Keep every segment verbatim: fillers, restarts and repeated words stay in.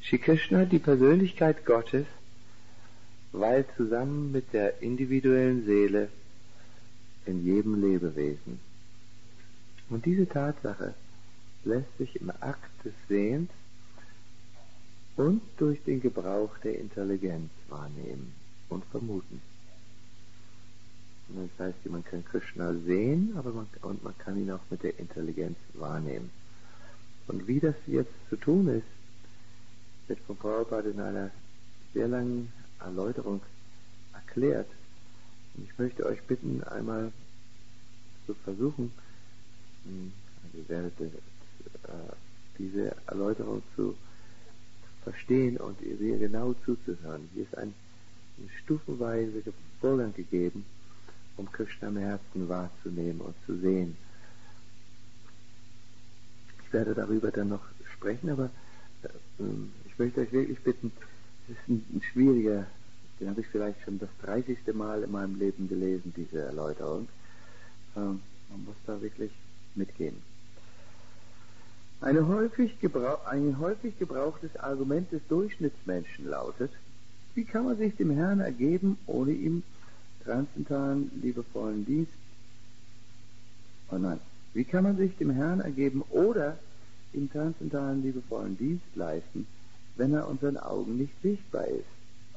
Shri Krishna, die Persönlichkeit Gottes, weilt zusammen mit der individuellen Seele in jedem Lebewesen. Und diese Tatsache lässt sich im Akt des Sehens und durch den Gebrauch der Intelligenz wahrnehmen und vermuten. Und das heißt, man kann Krishna sehen, aber man, und man kann ihn auch mit der Intelligenz wahrnehmen. Und wie das jetzt zu tun ist, wird von Prabhupada in einer sehr langen Erläuterung erklärt. Und ich möchte euch bitten, einmal zu versuchen, also ihr werdet äh, diese Erläuterung zu verstehen und ihr sehr genau zuzuhören. Hier ist ein, ein stufenweise Vorgang gegeben, um Krishna im Herzen wahrzunehmen und zu sehen. Ich werde darüber dann noch sprechen, aber äh, ich möchte euch wirklich bitten, es ist ein, ein schwieriger, den habe ich vielleicht schon das dreißigste Mal in meinem Leben gelesen, diese Erläuterung. Ähm, man muss da wirklich mitgehen. Eine häufig, gebrauch, ein häufig gebrauchtes Argument des Durchschnittsmenschen lautet: Wie kann man sich dem Herrn ergeben, ohne ihm transzendentalen, liebevollen Dienst, oh nein, wie kann man sich dem Herrn ergeben oder ihm transzendentalen, liebevollen Dienst leisten, wenn er unseren Augen nicht sichtbar ist?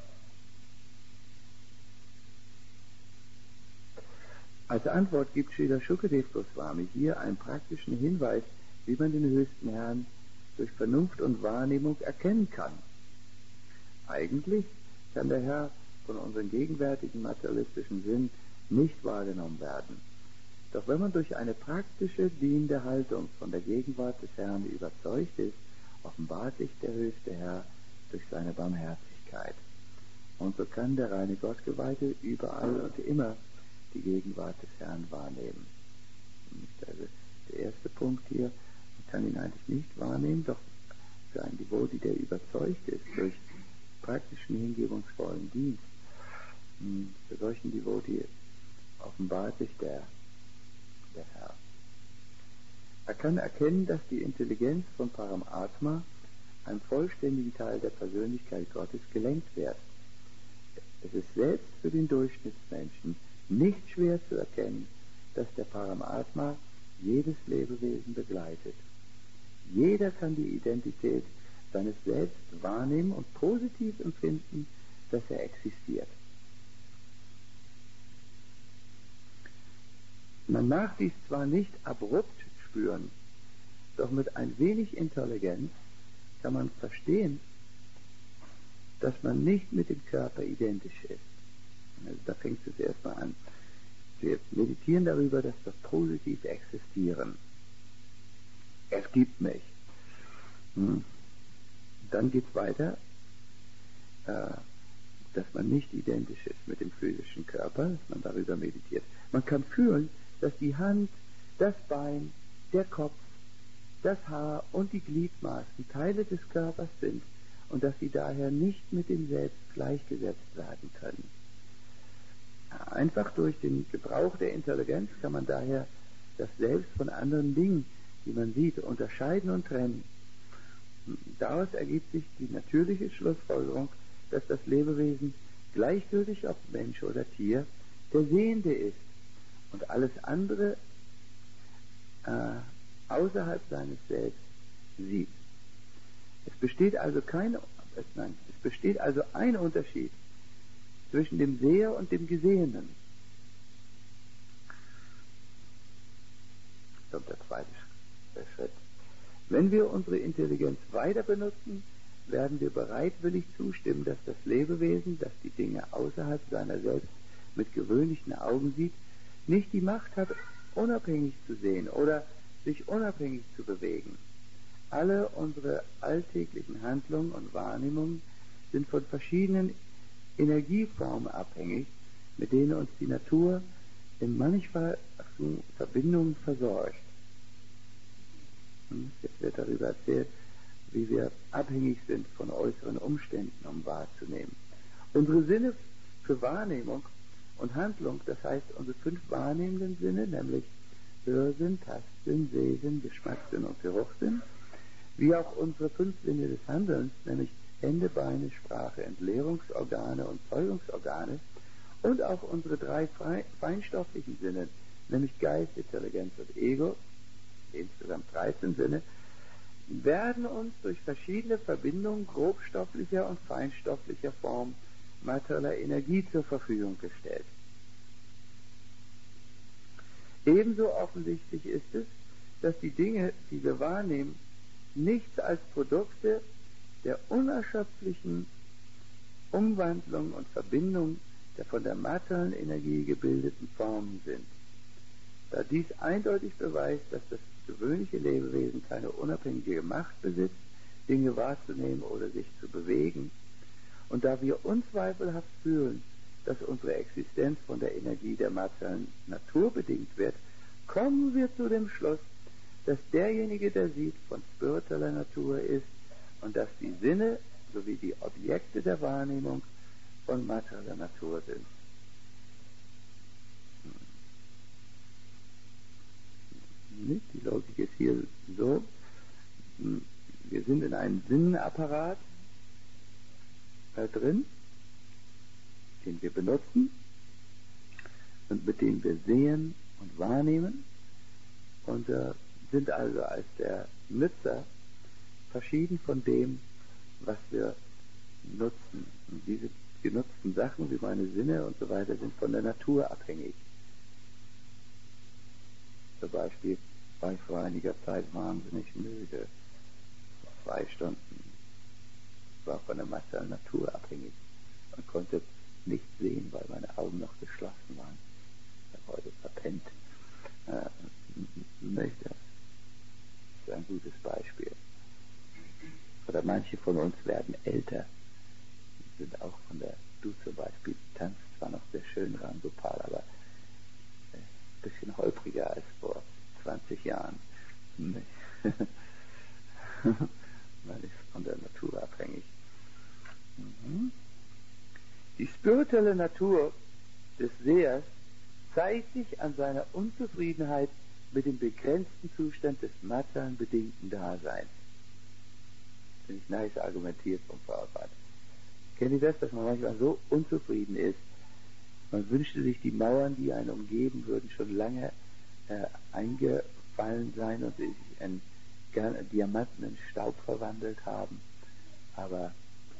Als Antwort gibt Srila Shukadev Goswami hier einen praktischen Hinweis, wie man den höchsten Herrn durch Vernunft und Wahrnehmung erkennen kann. Eigentlich kann der Herr von unserem gegenwärtigen materialistischen Sinn nicht wahrgenommen werden. Doch wenn man durch eine praktische, dienende Haltung von der Gegenwart des Herrn überzeugt ist, offenbart sich der höchste Herr durch seine Barmherzigkeit. Und so kann der reine Gottgeweihte überall und immer die Gegenwart des Herrn wahrnehmen. Also der erste Punkt hier, man kann ihn eigentlich nicht wahrnehmen, doch für einen Devoti, der überzeugt ist durch praktischen, hingebungsvollen Dienst, für solchen Devoti offenbart sich der, der Herr. Er kann erkennen, dass die Intelligenz von Paramatma, einem vollständigen Teil der Persönlichkeit Gottes, gelenkt wird. Es ist selbst für den Durchschnittsmenschen nicht schwer zu erkennen, dass der Paramatma jedes Lebewesen begleitet. Jeder kann die Identität seines Selbst wahrnehmen und positiv empfinden, dass er existiert. Man mag dies zwar nicht abrupt spüren, doch mit ein wenig Intelligenz kann man verstehen, dass man nicht mit dem Körper identisch ist. Also da fängt es erstmal an. Wir meditieren darüber, dass wir positiv existieren. Es gibt mich. Hm. Dann geht es weiter, äh, dass man nicht identisch ist mit dem physischen Körper, dass man darüber meditiert. Man kann fühlen, dass die Hand, das Bein, der Kopf, das Haar und die Gliedmaßen Teile des Körpers sind und dass sie daher nicht mit dem Selbst gleichgesetzt werden können. Einfach durch den Gebrauch der Intelligenz kann man daher das Selbst von anderen Dingen, die man sieht, unterscheiden und trennen. Daraus ergibt sich die natürliche Schlussfolgerung, dass das Lebewesen, gleichgültig ob Mensch oder Tier, der Sehende ist und alles andere äh, außerhalb seines Selbst sieht. Es besteht also kein, nein, es besteht also ein Unterschied zwischen dem Seher und dem Gesehenen. Das kommt der zweite Schritt. Wenn wir unsere Intelligenz weiter benutzen, werden wir bereitwillig zustimmen, dass das Lebewesen, das die Dinge außerhalb seiner selbst mit gewöhnlichen Augen sieht, nicht die Macht hat, unabhängig zu sehen oder sich unabhängig zu bewegen. Alle unsere alltäglichen Handlungen und Wahrnehmungen sind von verschiedenen Energieformen abhängig, mit denen uns die Natur in mannigfaltigen Verbindungen versorgt. Jetzt wird darüber erzählt, wie wir abhängig sind von äußeren Umständen, um wahrzunehmen. Unsere Sinne für Wahrnehmung und Handlung, das heißt unsere fünf wahrnehmenden Sinne, nämlich Hörsinn, Tastsinn, Sehsinn, Geschmackssinn und Geruchssinn, wie auch unsere fünf Sinne des Handelns, nämlich Hände, Beine, Sprache, Entleerungsorgane und Zeugungsorgane, und auch unsere drei feinstofflichen Sinne, nämlich Geist, Intelligenz und Ego, insgesamt dreizehn Sinne, werden uns durch verschiedene Verbindungen grobstofflicher und feinstofflicher Form materieller Energie zur Verfügung gestellt. Ebenso offensichtlich ist es, dass die Dinge, die wir wahrnehmen, nichts als Produkte der unerschöpflichen Umwandlung und Verbindung der von der materiellen Energie gebildeten Formen sind. Da dies eindeutig beweist, dass das gewöhnliche Lebewesen keine unabhängige Macht besitzt, Dinge wahrzunehmen oder sich zu bewegen, und da wir unzweifelhaft fühlen, dass unsere Existenz von der Energie der materiellen Natur bedingt wird, kommen wir zu dem Schluss, dass derjenige, der sieht, von spiritueller Natur ist und dass die Sinne sowie die Objekte der Wahrnehmung von materieller Natur sind. Die Logik ist hier so, wir sind in einem Sinnenapparat da drin, den wir benutzen und mit dem wir sehen und wahrnehmen, und äh, sind also als der Nutzer verschieden von dem, was wir nutzen. Und diese genutzten Sachen, wie meine Sinne und so weiter, sind von der Natur abhängig. Zum Beispiel war ich vor einiger Zeit wahnsinnig müde. Zwei Stunden. War von der materiellen Natur abhängig und konnte nicht sehen, weil meine Augen noch geschlossen waren. Ich habe heute verpennt. Äh, möchte. Das ist ein gutes Beispiel. Oder manche von uns werden älter, sind auch von der, du zum Beispiel tanzt zwar noch sehr schön Ram Gopal, aber ein bisschen holpriger als vor zwanzig Jahren. Man ist von der Natur abhängig. Mhm. Die spirituelle Natur des Sehers zeigt sich an seiner Unzufriedenheit mit dem begrenzten Zustand des materiellen bedingten Daseins. Finde ich nice argumentiert vom Prabhupada. Kennt ihr das, dass man manchmal so unzufrieden ist? Man wünschte sich, die Mauern, die einen umgeben, würden schon lange äh, eingefallen sein und sich in Diamanten in Staub verwandelt haben. Aber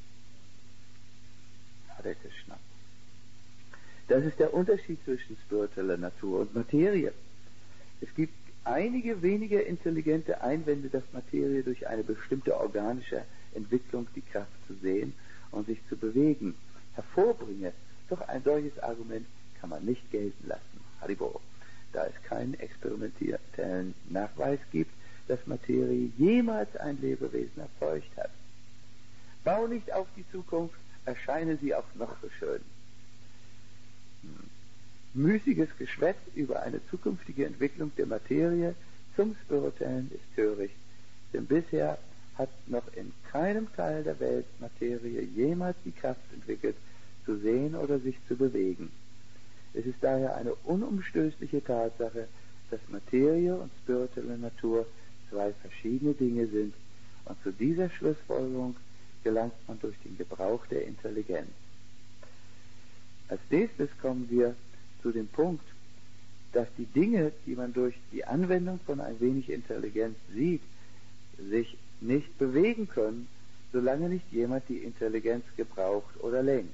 Hare Krishna. Das ist der Unterschied zwischen spiritueller Natur und Materie. Es gibt einige wenige intelligente Einwände, dass Materie durch eine bestimmte organische Entwicklung die Kraft zu sehen und sich zu bewegen hervorbringe. Doch ein solches Argument kann man nicht gelten lassen. Haribo. Da es keinen experimentellen Nachweis gibt, dass Materie jemals ein Lebewesen erzeugt hat. Bau nicht auf die Zukunft, erscheine sie auch noch so schön. Hm. Müßiges Geschwätz über eine zukünftige Entwicklung der Materie zum Spirituellen ist töricht, denn bisher hat noch in keinem Teil der Welt Materie jemals die Kraft entwickelt, zu sehen oder sich zu bewegen. Es ist daher eine unumstößliche Tatsache, dass Materie und spirituelle Natur zwei verschiedene Dinge sind, und zu dieser Schlussfolgerung gelangt man durch den Gebrauch der Intelligenz. Als nächstes kommen wir zu dem Punkt, dass die Dinge, die man durch die Anwendung von ein wenig Intelligenz sieht, sich nicht bewegen können, solange nicht jemand die Intelligenz gebraucht oder lenkt.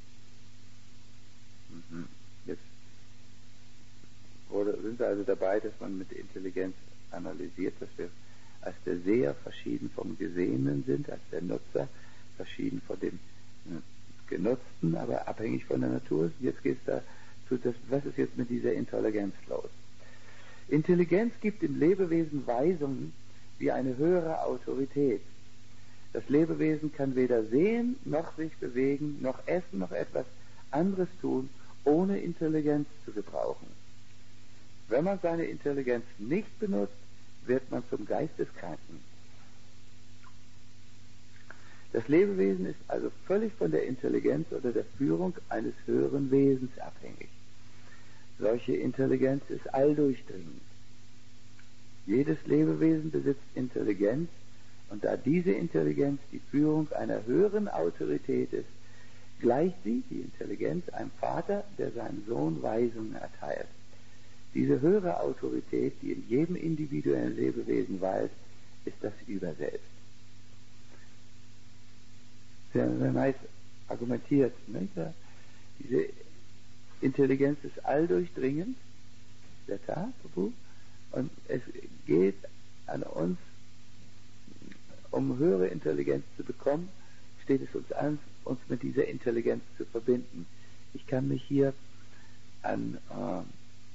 Mhm. Jetzt sind wir also dabei, dass man mit Intelligenz analysiert, dass wir als der Seher verschieden vom Gesehenen sind, als der Nutzer verschieden von dem Genutzten, aber abhängig von der Natur. Jetzt geht es dazu, dass, was ist jetzt mit dieser Intelligenz los? Intelligenz gibt dem Lebewesen Weisungen wie eine höhere Autorität. Das Lebewesen kann weder sehen, noch sich bewegen, noch essen, noch etwas anderes tun, ohne Intelligenz zu gebrauchen. Wenn man seine Intelligenz nicht benutzt, wird man zum Geisteskranken. Das Lebewesen ist also völlig von der Intelligenz oder der Führung eines höheren Wesens abhängig. Solche Intelligenz ist alldurchdringend. Jedes Lebewesen besitzt Intelligenz Und da diese Intelligenz die Führung einer höheren Autorität ist, gleicht sie, die Intelligenz, einem Vater, der seinem Sohn Weisungen erteilt. Diese höhere Autorität, die in jedem individuellen Lebewesen weilt, ist das Überselbst. Sehr, sehr nice argumentiert. Nicht? Diese Intelligenz ist alldurchdringend, der Tat, und es geht an uns, um höhere Intelligenz zu bekommen, steht es uns an, uns mit dieser Intelligenz zu verbinden. Ich kann mich hier an äh,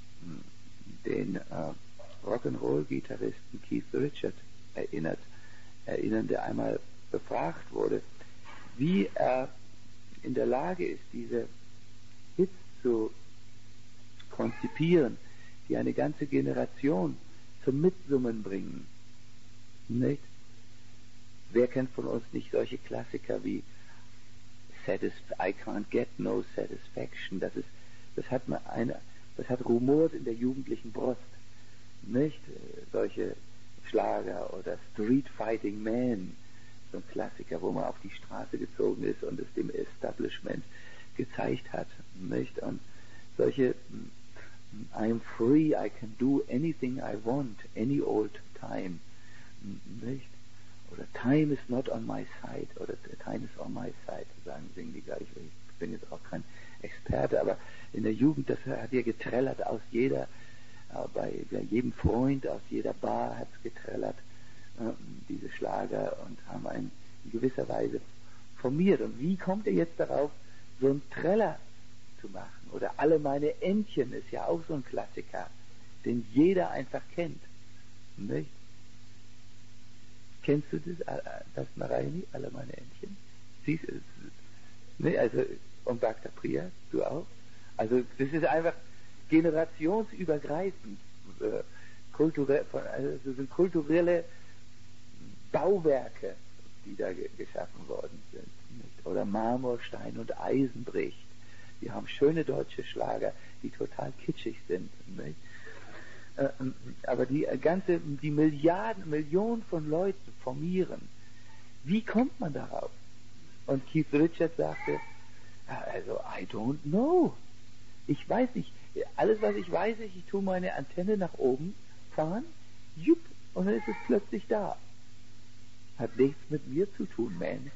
den äh, Rock'n'Roll-Gitarristen Keith Richards erinnert, erinnern, der einmal befragt wurde, wie er in der Lage ist, diese Hits zu konzipieren, die eine ganze Generation zum Mitsummen bringen. Nicht? Wer kennt von uns nicht solche Klassiker wie Satisf- I Can't Get No Satisfaction? Das ist, das hat man eine, das hat rumort in der jugendlichen Brust. Nicht? Solche Schlager oder Street Fighting Man, so ein Klassiker, wo man auf die Straße gezogen ist und es dem Establishment gezeigt hat. Nicht? Und solche I'm free, I can do anything I want, any old time. Nicht? Oder Time is not on my side, oder Time is on my side, sagen, singen die gleich. Ich bin jetzt auch kein Experte, aber in der Jugend, das hat ja getrellert aus jeder, äh, bei, bei jedem Freund, aus jeder Bar hat es getrellert, äh, diese Schlager, und haben einen in gewisser Weise formiert. Und wie kommt er jetzt darauf, so einen Treller zu machen? Oder Alle meine Entchen ist ja auch so ein Klassiker, den jeder einfach kennt. Nicht? Kennst du das, das Naraini, Alle meine Entchen? Siehst du, ne, also, und Bhakta Priya, du auch? Also, das ist einfach generationsübergreifend, äh, kulturell, von, also, das sind kulturelle Bauwerke, die da ge- geschaffen worden sind. Nicht? Oder Marmor, Stein und Eisen bricht. Die haben schöne deutsche Schlager, die total kitschig sind. Nicht? Aber die ganze, die Milliarden, Millionen von Leuten formieren. Wie kommt man darauf? Und Keith Richards sagte, also, I don't know. Ich weiß nicht. Alles, was ich weiß, ist, ich tue meine Antenne nach oben fahren, jupp, und dann ist es plötzlich da. Hat nichts mit mir zu tun, man.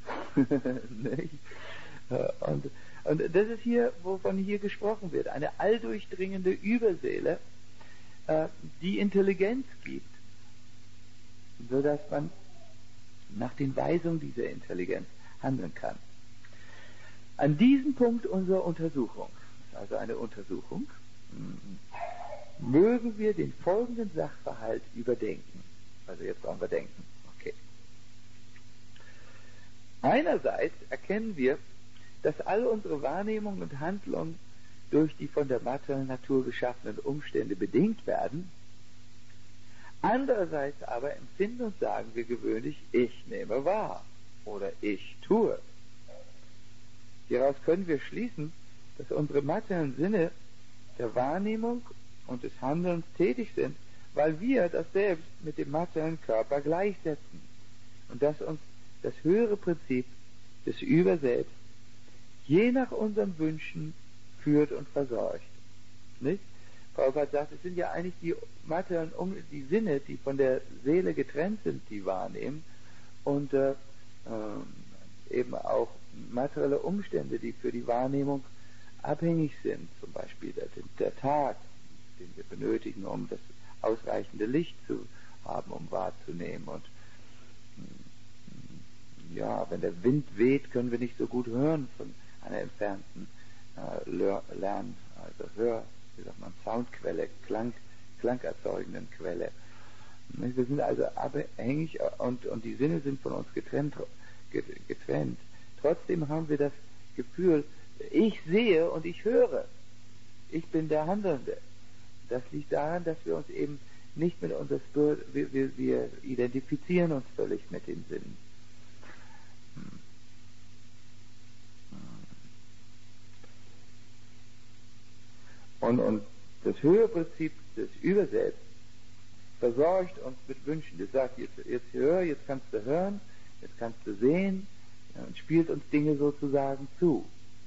und, und das ist hier, wovon hier gesprochen wird. Eine alldurchdringende Überseele, die Intelligenz gibt, so dass man nach den Weisungen dieser Intelligenz handeln kann. An diesem Punkt unserer Untersuchung, also eine Untersuchung, mögen wir den folgenden Sachverhalt überdenken. Also jetzt brauchen wir denken. Okay. Einerseits erkennen wir, dass all unsere Wahrnehmungen und Handlungen durch die von der materiellen Natur geschaffenen Umstände bedingt werden. Andererseits aber empfinden und sagen wir gewöhnlich, ich nehme wahr oder ich tue. Hieraus können wir schließen, dass unsere materiellen Sinne der Wahrnehmung und des Handelns tätig sind, weil wir das Selbst mit dem materiellen Körper gleichsetzen und dass uns das höhere Prinzip des Überselbst je nach unseren Wünschen führt und versorgt. Nicht? Prabhupada sagt, es sind ja eigentlich die materiellen um die Sinne, die von der Seele getrennt sind, die wahrnehmen, und äh, äh, eben auch materielle Umstände, die für die Wahrnehmung abhängig sind, zum Beispiel der, der Tag, den wir benötigen, um das ausreichende Licht zu haben, um wahrzunehmen. Und ja, wenn der Wind weht, können wir nicht so gut hören von einer entfernten äh, Lern, also Hör, wie sagt man, Soundquelle, Klang, klangerzeugenden Quelle. Wir sind also abhängig, und, und die Sinne sind von uns getrennt, getrennt. Trotzdem haben wir das Gefühl, ich sehe und ich höre. Ich bin der Handelnde. Das liegt daran, dass wir uns eben nicht mit unserer Spirit, wir, wir, wir identifizieren uns völlig mit den Sinnen. Und, und das höhere Prinzip des Überselbst versorgt uns mit Wünschen. Das sagt, jetzt, jetzt hör, jetzt kannst du hören, jetzt kannst du sehen, ja, und spielt uns Dinge sozusagen zu.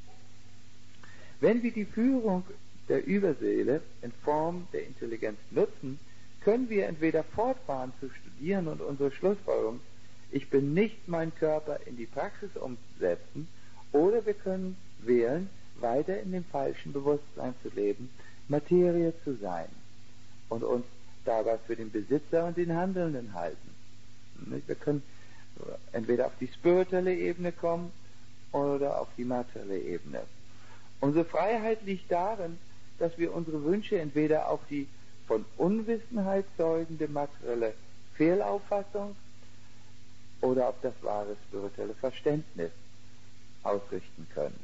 Wenn wir die Führung der Überseele in Form der Intelligenz nutzen, können wir entweder fortfahren zu studieren und unsere Schlussfolgerung, ich bin nicht mein Körper, in die Praxis umsetzen, oder wir können wählen, weiter in dem falschen Bewusstsein zu leben, Materie zu sein und uns dabei für den Besitzer und den Handelnden halten. Wir können entweder auf die spirituelle Ebene kommen oder auf die materielle Ebene. Unsere Freiheit liegt darin, dass wir unsere Wünsche entweder auf die von Unwissenheit zeugende materielle Fehlauffassung oder auf das wahre spirituelle Verständnis ausrichten können.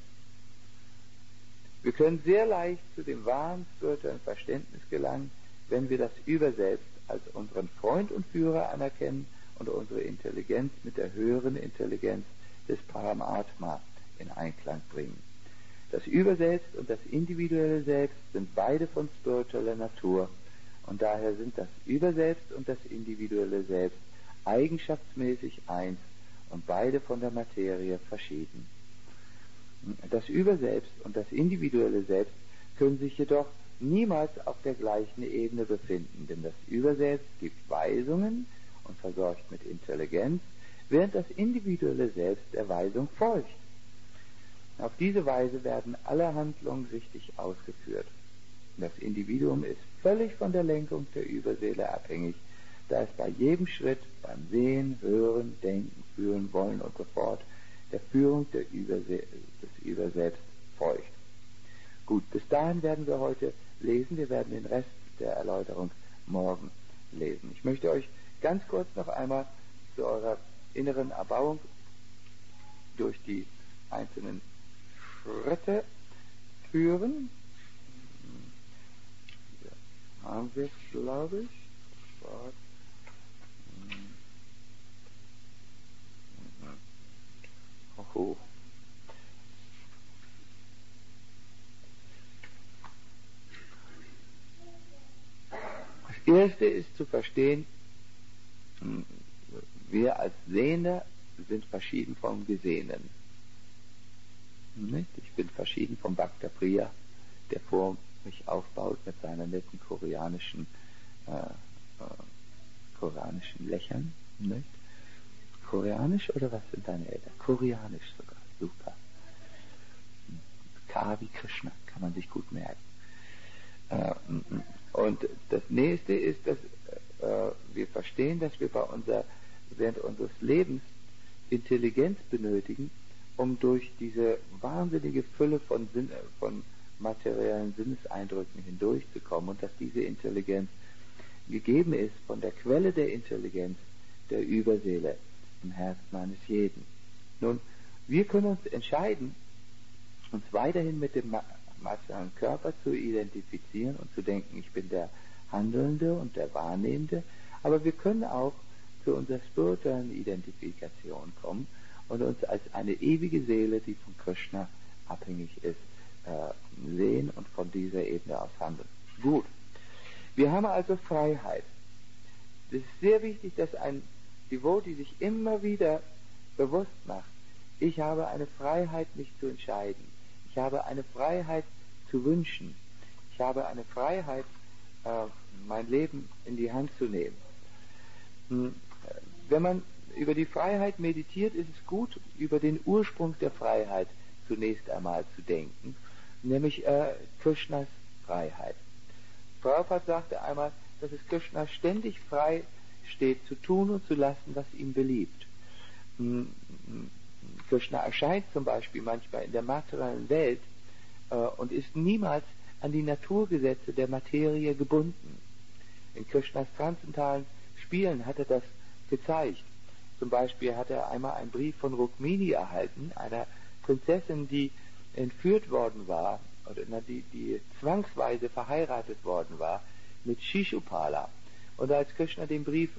Wir können sehr leicht zu dem wahren spirituellen Verständnis gelangen, wenn wir das Überselbst als unseren Freund und Führer anerkennen und unsere Intelligenz mit der höheren Intelligenz des Paramatma in Einklang bringen. Das Überselbst und das individuelle Selbst sind beide von spiritueller Natur, und daher sind das Überselbst und das individuelle Selbst eigenschaftsmäßig eins und beide von der Materie verschieden. Das Überselbst und das individuelle Selbst können sich jedoch niemals auf der gleichen Ebene befinden, denn das Überselbst gibt Weisungen und versorgt mit Intelligenz, während das individuelle Selbst der Weisung folgt. Auf diese Weise werden alle Handlungen richtig ausgeführt. Das Individuum ist völlig von der Lenkung der Überseele abhängig, da es bei jedem Schritt, beim Sehen, Hören, Denken, Fühlen, Wollen und so fort, der Führung der Überse- des Überselbst folgt. Gut, bis dahin werden wir heute lesen, wir werden den Rest der Erläuterung morgen lesen. Ich möchte euch ganz kurz noch einmal zu eurer inneren Erbauung durch die einzelnen Schritte führen. Hier haben wir es, glaube ich. Oh. Das Erste ist zu verstehen, wir als Sehende sind verschieden vom Gesehenen. Nicht? Ich bin verschieden vom Bhakta Priya, der vor mich aufbaut mit seiner netten koreanischen, äh, äh, koreanischen Lächeln. Nicht? Koreanisch oder was sind deine Eltern? Koreanisch sogar, super. K wie Krishna, kann man sich gut merken. Äh, und das nächste ist, dass äh, wir verstehen, dass wir bei unser, während unseres Lebens Intelligenz benötigen, um durch diese wahnsinnige Fülle von, Sinn, von materiellen Sinneseindrücken hindurchzukommen und dass diese Intelligenz gegeben ist von der Quelle der Intelligenz der Überseele im Herzen eines jeden. Nun, wir können uns entscheiden, uns weiterhin mit dem materiellen Körper zu identifizieren und zu denken, ich bin der Handelnde und der Wahrnehmende, aber wir können auch zu unserer spirituellen Identifikation kommen und uns als eine ewige Seele, die von Krishna abhängig ist, äh, sehen und von dieser Ebene aus handeln. Gut. Wir haben also Freiheit. Es ist sehr wichtig, dass ein Devotee sich immer wieder bewusst macht, ich habe eine Freiheit, mich zu entscheiden. Ich habe eine Freiheit zu wünschen. Ich habe eine Freiheit, äh, mein Leben in die Hand zu nehmen. Hm. Wenn man über die Freiheit meditiert, ist es gut, über den Ursprung der Freiheit zunächst einmal zu denken, nämlich äh, Krishnas Freiheit. Prabhupada sagte einmal, dass es Krishna ständig frei steht, zu tun und zu lassen, was ihm beliebt. Hm. Krishna erscheint zum Beispiel manchmal in der materiellen Welt äh, und ist niemals an die Naturgesetze der Materie gebunden. In Krishnas transzendentalen Spielen hat er das gezeigt. Zum Beispiel hat er einmal einen Brief von Rukmini erhalten, einer Prinzessin, die entführt worden war, oder na, die, die zwangsweise verheiratet worden war mit Shishupala. Und als Krishna den Brief,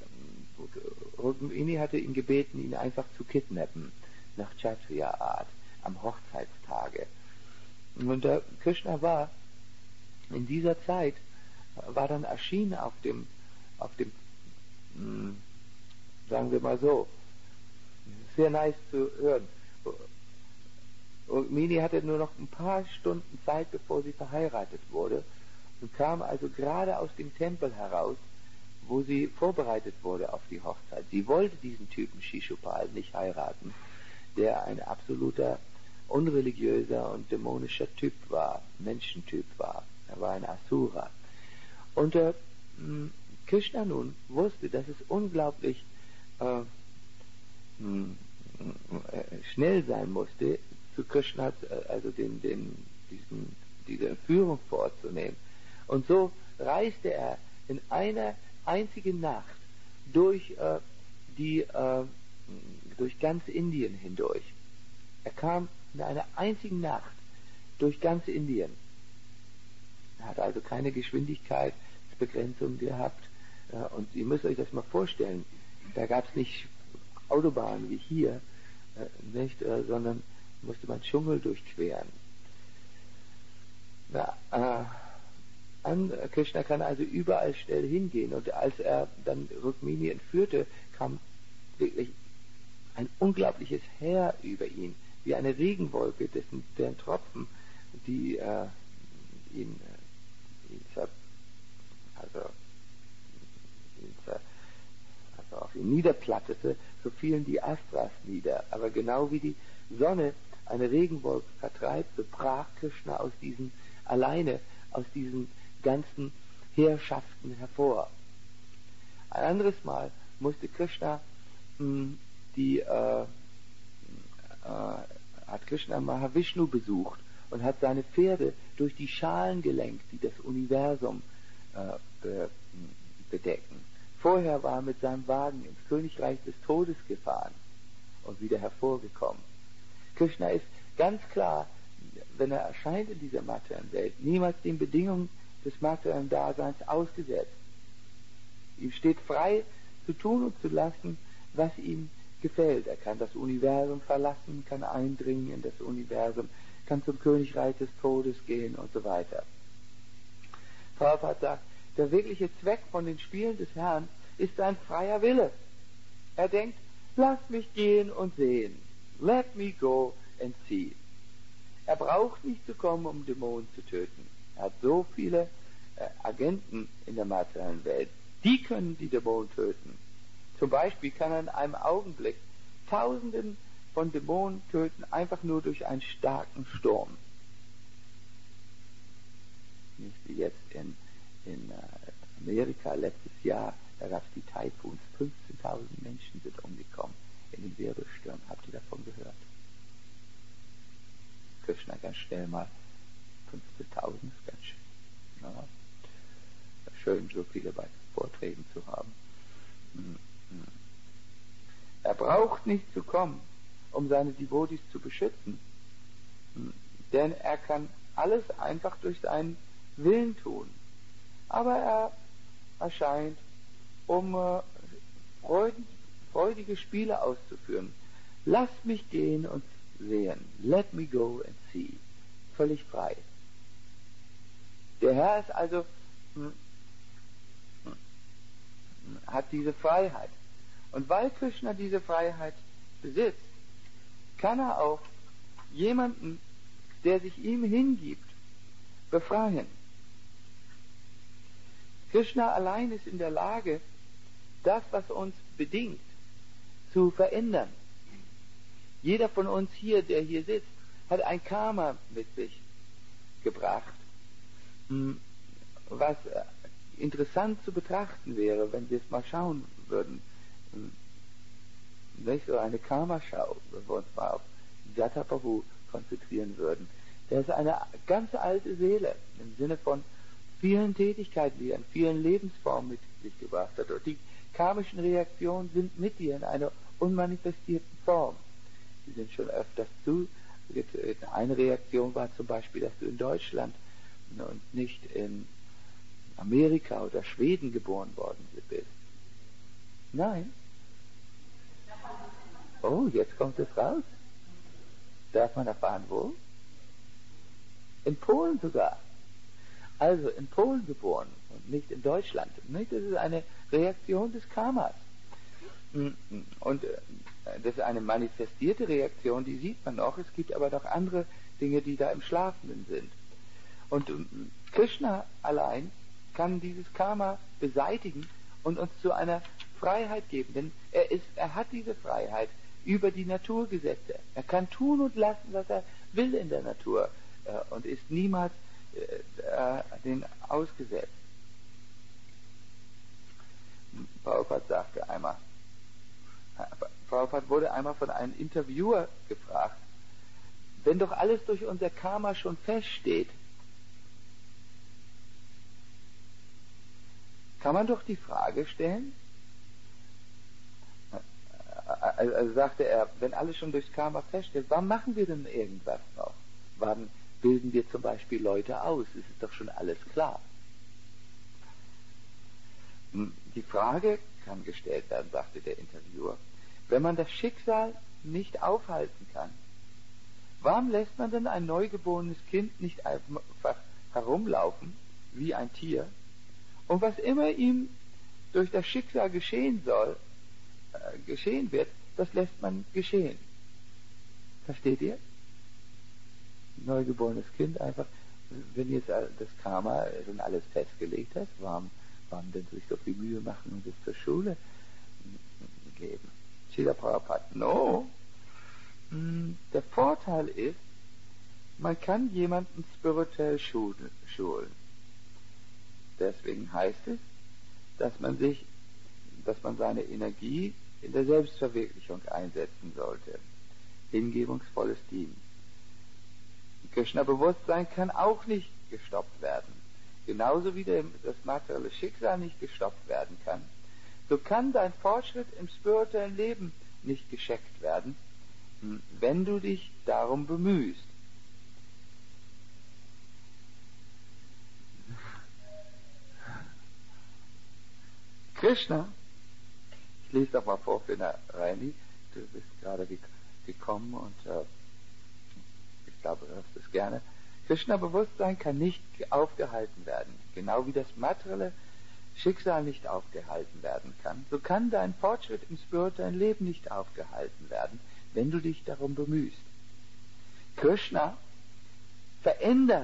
Rukmini hatte ihn gebeten, ihn einfach zu kidnappen, nach Kshatriya-Art, am Hochzeitstage. Und der Krishna war in dieser Zeit, war dann erschienen auf dem, auf dem mh, sagen wir mal so, sehr nice zu hören. Rukmini hatte nur noch ein paar Stunden Zeit, bevor sie verheiratet wurde, und kam also gerade aus dem Tempel heraus, wo sie vorbereitet wurde auf die Hochzeit. Sie wollte diesen Typen Shishupal nicht heiraten, der ein absoluter unreligiöser und dämonischer Typ war, Menschentyp war. Er war ein Asura. Und äh, Krishna nun wusste, dass es unglaublich äh, mh, schnell sein musste, zu Krishna, also den, den, diesen, diese Führung vorzunehmen. Und so reiste er in einer einzigen Nacht durch äh, die äh, durch ganz Indien hindurch. Er kam in einer einzigen Nacht durch ganz Indien. Er hat also keine Geschwindigkeitsbegrenzung gehabt. Äh, und ihr müsst euch das mal vorstellen. Da gab es nicht Autobahnen wie hier, äh, nicht, äh, sondern musste man Dschungel durchqueren. Na, äh, an Krishna kann also überall schnell hingehen. Und als er dann Rukmini entführte, kam wirklich ein unglaubliches Heer über ihn, wie eine Regenwolke, dessen, deren Tropfen, die äh, ihn, äh, ihn zer, also, ihn zer, also auf ihn niederplattete, so fielen die Astras nieder. Aber genau wie die Sonne eine Regenwolke vertreibt, so brach Krishna aus diesen, alleine aus diesen ganzen Heerschaften hervor. Ein anderes Mal musste Krishna mh, die äh, äh, hat Krishna Mahavishnu besucht und hat seine Pferde durch die Schalen gelenkt, die das Universum äh, be, bedecken. Vorher war er mit seinem Wagen ins Königreich des Todes gefahren und wieder hervorgekommen. Krishna ist ganz klar, wenn er erscheint in dieser materiellen Welt, niemals den Bedingungen des materiellen Daseins ausgesetzt. Ihm steht frei zu tun und zu lassen, was ihm gefällt. Er kann das Universum verlassen, kann eindringen in das Universum, kann zum Königreich des Todes gehen und so weiter. Prabhupada sagt, der wirkliche Zweck von den Spielen des Herrn ist sein freier Wille. Er denkt, lass mich gehen und sehen. Let me go and see. Er braucht nicht zu kommen, um Dämonen zu töten. Er hat so viele äh, Agenten in der materiellen Welt. Die können die Dämonen töten. Zum Beispiel kann er in einem Augenblick Tausenden von Dämonen töten, einfach nur durch einen starken Sturm. Nicht wie jetzt in, in äh, Amerika letztes Jahr, da gab es die Taifuns, fünfzehntausend Menschen sind umgekommen in den Wirbelstürmen. Habt ihr davon gehört? Krishna ganz schnell mal fünfzehntausend ist ganz schön. Ja. Schön, so viele bei Vorträgen zu haben. Er braucht nicht zu kommen, um seine Devotis zu beschützen, denn er kann alles einfach durch seinen Willen tun. Aber er erscheint, um äh, freuden, freudige Spiele auszuführen. Lass mich gehen und sehen. Let me go and see. Völlig frei. Der Herr ist also mh, mh, hat diese Freiheit. Und weil Krishna diese Freiheit besitzt, kann er auch jemanden, der sich ihm hingibt, befreien. Krishna allein ist in der Lage, das, was uns bedingt, zu verändern. Jeder von uns hier, der hier sitzt, hat ein Karma mit sich gebracht, was interessant zu betrachten wäre, wenn wir es mal schauen würden. Nicht so eine Karma-Schau, wenn wir uns mal auf Jatapahu konzentrieren würden. Der ist eine ganz alte Seele, im Sinne von vielen Tätigkeiten, die er in vielen Lebensformen mit sich gebracht hat. Und die karmischen Reaktionen sind mit dir in einer unmanifestierten Form. Die sind schon öfters zu. Eine Reaktion war zum Beispiel, dass du in Deutschland und nicht in Amerika oder Schweden geboren worden bist. Nein. Oh, jetzt kommt es raus. Darf man erfahren, wo? In Polen sogar. Also in Polen geboren und nicht in Deutschland. Nicht? Das ist eine Reaktion des Karmas. Und das ist eine manifestierte Reaktion, die sieht man noch. Es gibt aber noch andere Dinge, die da im Schlafenden sind. Und Krishna allein kann dieses Karma beseitigen und uns zu einer Freiheit geben. Denn er ist, er hat diese Freiheit über die Naturgesetze. Er kann tun und lassen, was er will in der Natur äh, und ist niemals äh, den ausgesetzt. Prabhupada sagte einmal, Prabhupada wurde einmal von einem Interviewer gefragt, wenn doch alles durch unser Karma schon feststeht, kann man doch die Frage stellen, also sagte er, wenn alles schon durchs Karma feststeht, warum machen wir denn irgendwas noch? Warum bilden wir zum Beispiel Leute aus? Es ist doch schon alles klar. Die Frage kann gestellt werden, sagte der Interviewer, wenn man das Schicksal nicht aufhalten kann, warum lässt man denn ein neugeborenes Kind nicht einfach herumlaufen wie ein Tier? Und was immer ihm durch das Schicksal geschehen soll, äh, geschehen wird, das lässt man geschehen. Versteht ihr? Neugeborenes Kind einfach, wenn jetzt das Karma schon alles festgelegt hast, warum, warum denn sich so viel Mühe machen und es zur Schule geben? Srila Prabhupada, no. Der Vorteil ist, man kann jemanden spirituell schulen. Deswegen heißt es, dass man sich, dass man seine Energie in der Selbstverwirklichung einsetzen sollte. Hingebungsvolles Dienen. Krishna-Bewusstsein kann auch nicht gestoppt werden. Genauso wie der, das materielle Schicksal nicht gestoppt werden kann, so kann dein Fortschritt im spirituellen Leben nicht gescheckt werden, wenn du dich darum bemühst. Krishna, ich lese doch mal vor für Raini, du bist gerade gekommen und äh, ich glaube, du hörst es gerne. Krishna-Bewusstsein kann nicht aufgehalten werden, genau wie das materielle Schicksal nicht aufgehalten werden kann. So kann dein Fortschritt im spirituellen Leben nicht aufgehalten werden, wenn du dich darum bemühst. Krishna verändert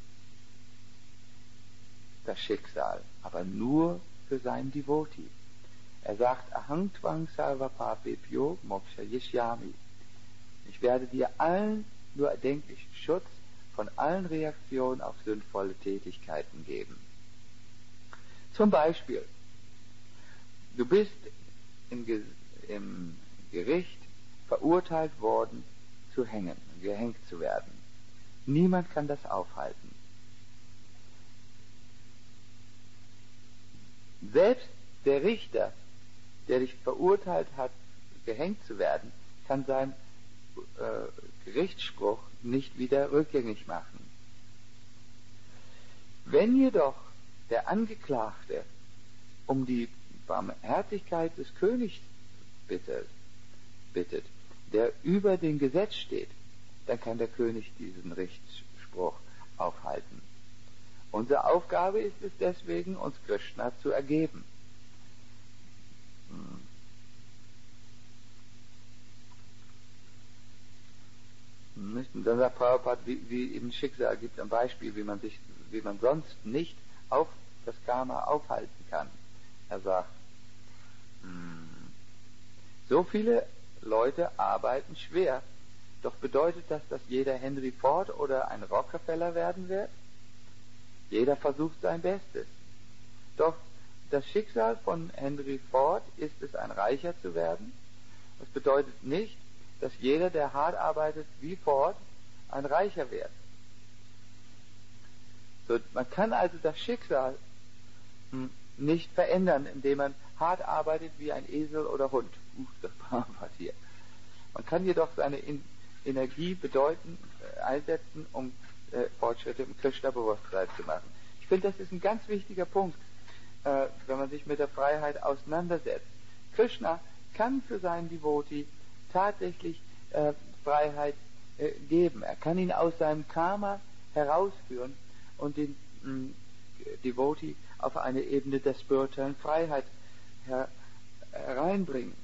das Schicksal, aber nur für seinen Devotee. Er sagt, Ahang tvang sarva papebhyo moksha yishyami. Ich werde dir allen nur erdenklichen Schutz von allen Reaktionen auf sinnvolle Tätigkeiten geben. Zum Beispiel, du bist im, Ge- im Gericht verurteilt worden, zu hängen, gehängt zu werden. Niemand kann das aufhalten. Selbst der Richter, der dich verurteilt hat, gehängt zu werden, kann seinen äh, Gerichtsspruch nicht wieder rückgängig machen. Wenn jedoch der Angeklagte um die Barmherzigkeit des Königs bittet, bittet, der über dem Gesetz steht, dann kann der König diesen Rechtsspruch aufhalten. Unsere Aufgabe ist es deswegen, uns Krishna zu ergeben. Hm. Und dann sagt Prabhupada, wie, wie im Schicksal gibt ein Beispiel, wie man sich, wie man sonst nicht auf das Karma aufhalten kann. Er sagt, hm, so viele Leute arbeiten schwer, doch bedeutet das, dass jeder Henry Ford oder ein Rockefeller werden wird? Jeder versucht sein Bestes. Doch das Schicksal von Henry Ford ist es, ein Reicher zu werden. Das bedeutet nicht, dass jeder, der hart arbeitet wie Ford, ein Reicher wird. So, man kann also das Schicksal hm, nicht verändern, indem man hart arbeitet wie ein Esel oder Hund. Uh, das Prabhupada hier. Man kann jedoch seine In- Energie bedeuten, äh, einsetzen, um äh, Fortschritte im Krishna-Bewusstsein zu machen. Ich finde, das ist ein ganz wichtiger Punkt, äh, wenn man sich mit der Freiheit auseinandersetzt. Krishna kann für seinen Devotee tatsächlich äh, Freiheit äh, geben. Er kann ihn aus seinem Karma herausführen und den mh, Devotee auf eine Ebene der spirituellen Freiheit her, hereinbringen.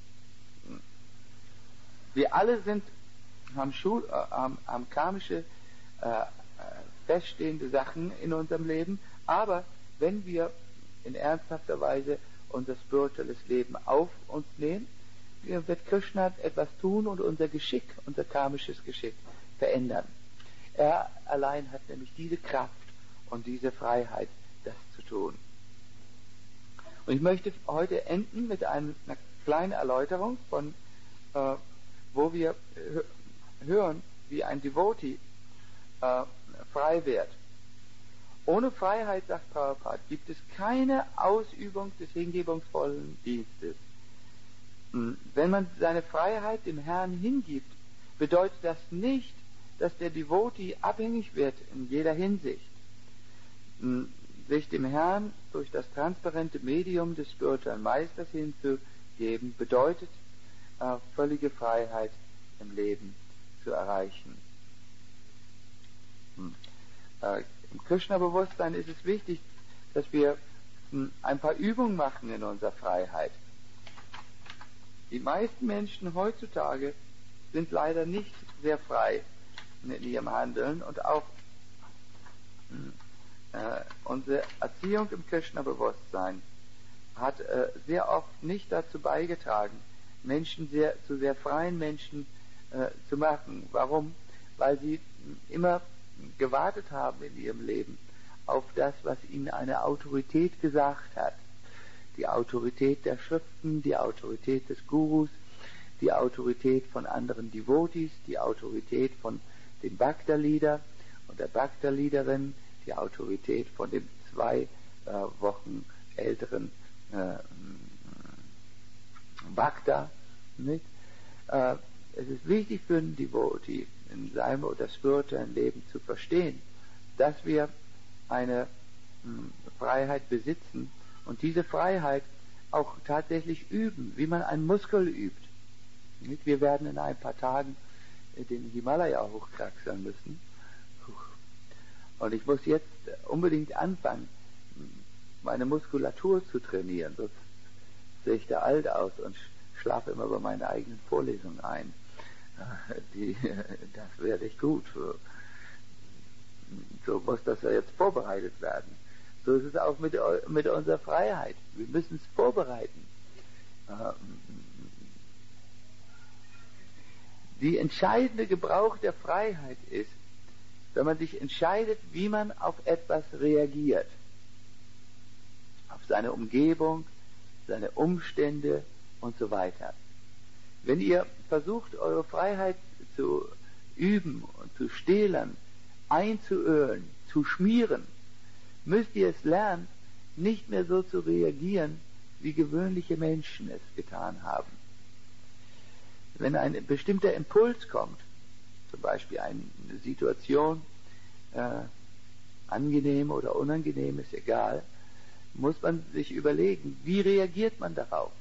Wir alle sind, haben, Schul, äh, haben, haben karmische, äh, feststehende Sachen in unserem Leben, aber wenn wir in ernsthafter Weise unser spirituelles Leben auf uns nehmen, wird Krishna etwas tun und unser Geschick, unser karmisches Geschick verändern. Er allein hat nämlich diese Kraft und diese Freiheit, das zu tun. Und ich möchte heute enden mit einer kleinen Erläuterung von, äh, wo wir hören, wie ein Devotee äh, frei wird. Ohne Freiheit, sagt Prabhupada, gibt es keine Ausübung des hingebungsvollen Dienstes. Wenn man seine Freiheit dem Herrn hingibt, bedeutet das nicht, dass der Devotee abhängig wird in jeder Hinsicht. Sich dem Herrn durch das transparente Medium des spirituellen Meisters hinzugeben, bedeutet äh, völlige Freiheit im Leben zu erreichen. Hm. Äh, Im Krishna-Bewusstsein ist es wichtig, dass wir hm, ein paar Übungen machen in unserer Freiheit. Die meisten Menschen heutzutage sind leider nicht sehr frei in ihrem Handeln und auch hm, äh, unsere Erziehung im Krishna-Bewusstsein hat äh, sehr oft nicht dazu beigetragen, Menschen sehr, zu sehr freien Menschen äh, zu machen. Warum? Weil sie immer gewartet haben in ihrem Leben auf das, was ihnen eine Autorität gesagt hat. Die Autorität der Schriften, die Autorität des Gurus, die Autorität von anderen Devotees, die Autorität von dem Bhakta-Leader und der Bhakta-Leaderin, die Autorität von dem zwei äh, Wochen älteren äh, Bhakta. Nicht? Äh, es ist wichtig für einen Devotee in seinem oder spirituellen Leben zu verstehen, dass wir eine mh, Freiheit besitzen und diese Freiheit auch tatsächlich üben, wie man einen Muskel übt. Nicht? Wir werden in ein paar Tagen den Himalaya hochkraxeln müssen. Und ich muss jetzt unbedingt anfangen, meine Muskulatur zu trainieren. Sonst sehe ich da alt aus und schlafe immer bei meinen eigenen Vorlesungen ein. Die, das wäre nicht gut. So muss das ja jetzt vorbereitet werden. So ist es auch mit, mit unserer Freiheit. Wir müssen es vorbereiten. Die entscheidende Gebrauch der Freiheit ist, wenn man sich entscheidet, wie man auf etwas reagiert. Auf seine Umgebung, seine Umstände und so weiter. Wenn ihr versucht, eure Freiheit zu üben und zu stehlen, einzuölen, zu schmieren, müsst ihr es lernen, nicht mehr so zu reagieren, wie gewöhnliche Menschen es getan haben. Wenn ein bestimmter Impuls kommt, zum Beispiel eine Situation, äh, angenehm oder unangenehm, ist egal, muss man sich überlegen, wie reagiert man darauf?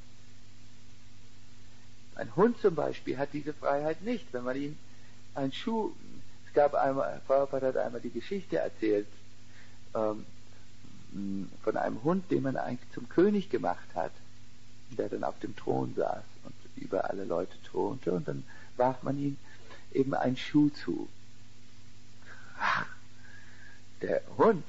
Ein Hund zum Beispiel hat diese Freiheit nicht, wenn man ihm einen Schuh, es gab einmal, Prabhupada hat einmal die Geschichte erzählt, ähm, von einem Hund, den man eigentlich zum König gemacht hat, der dann auf dem Thron saß und über alle Leute thronte, und dann warf man ihm eben einen Schuh zu. Ach, der Hund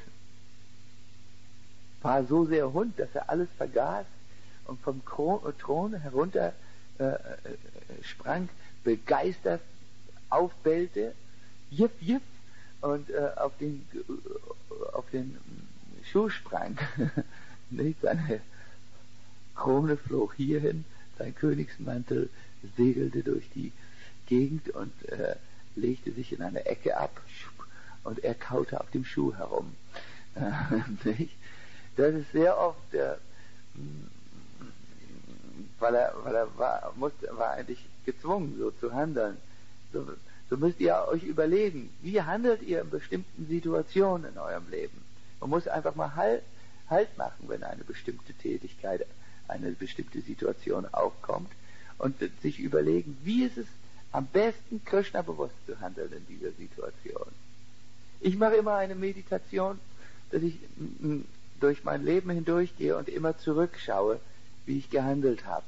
war so sehr Hund, dass er alles vergaß und vom Thron herunter äh, äh, sprang, begeistert aufbellte, jiff, jiff, und äh, auf den auf den Schuh sprang. Nicht? Seine Krone flog hierhin, sein Königsmantel segelte durch die Gegend und äh, legte sich in eine Ecke ab, und er kaute auf dem Schuh herum. Äh, nicht? Das ist sehr oft, äh, weil er, weil er war, musste, war eigentlich gezwungen, so zu handeln. So, so müsst ihr euch überlegen, wie handelt ihr in bestimmten Situationen in eurem Leben. Man muss einfach mal Halt, Halt machen, wenn eine bestimmte Tätigkeit, eine bestimmte Situation aufkommt, und sich überlegen, wie ist es am besten, Krishna bewusst zu handeln in dieser Situation. Ich mache immer eine Meditation, dass ich m, durch mein Leben hindurchgehe und immer zurückschaue, wie ich gehandelt habe.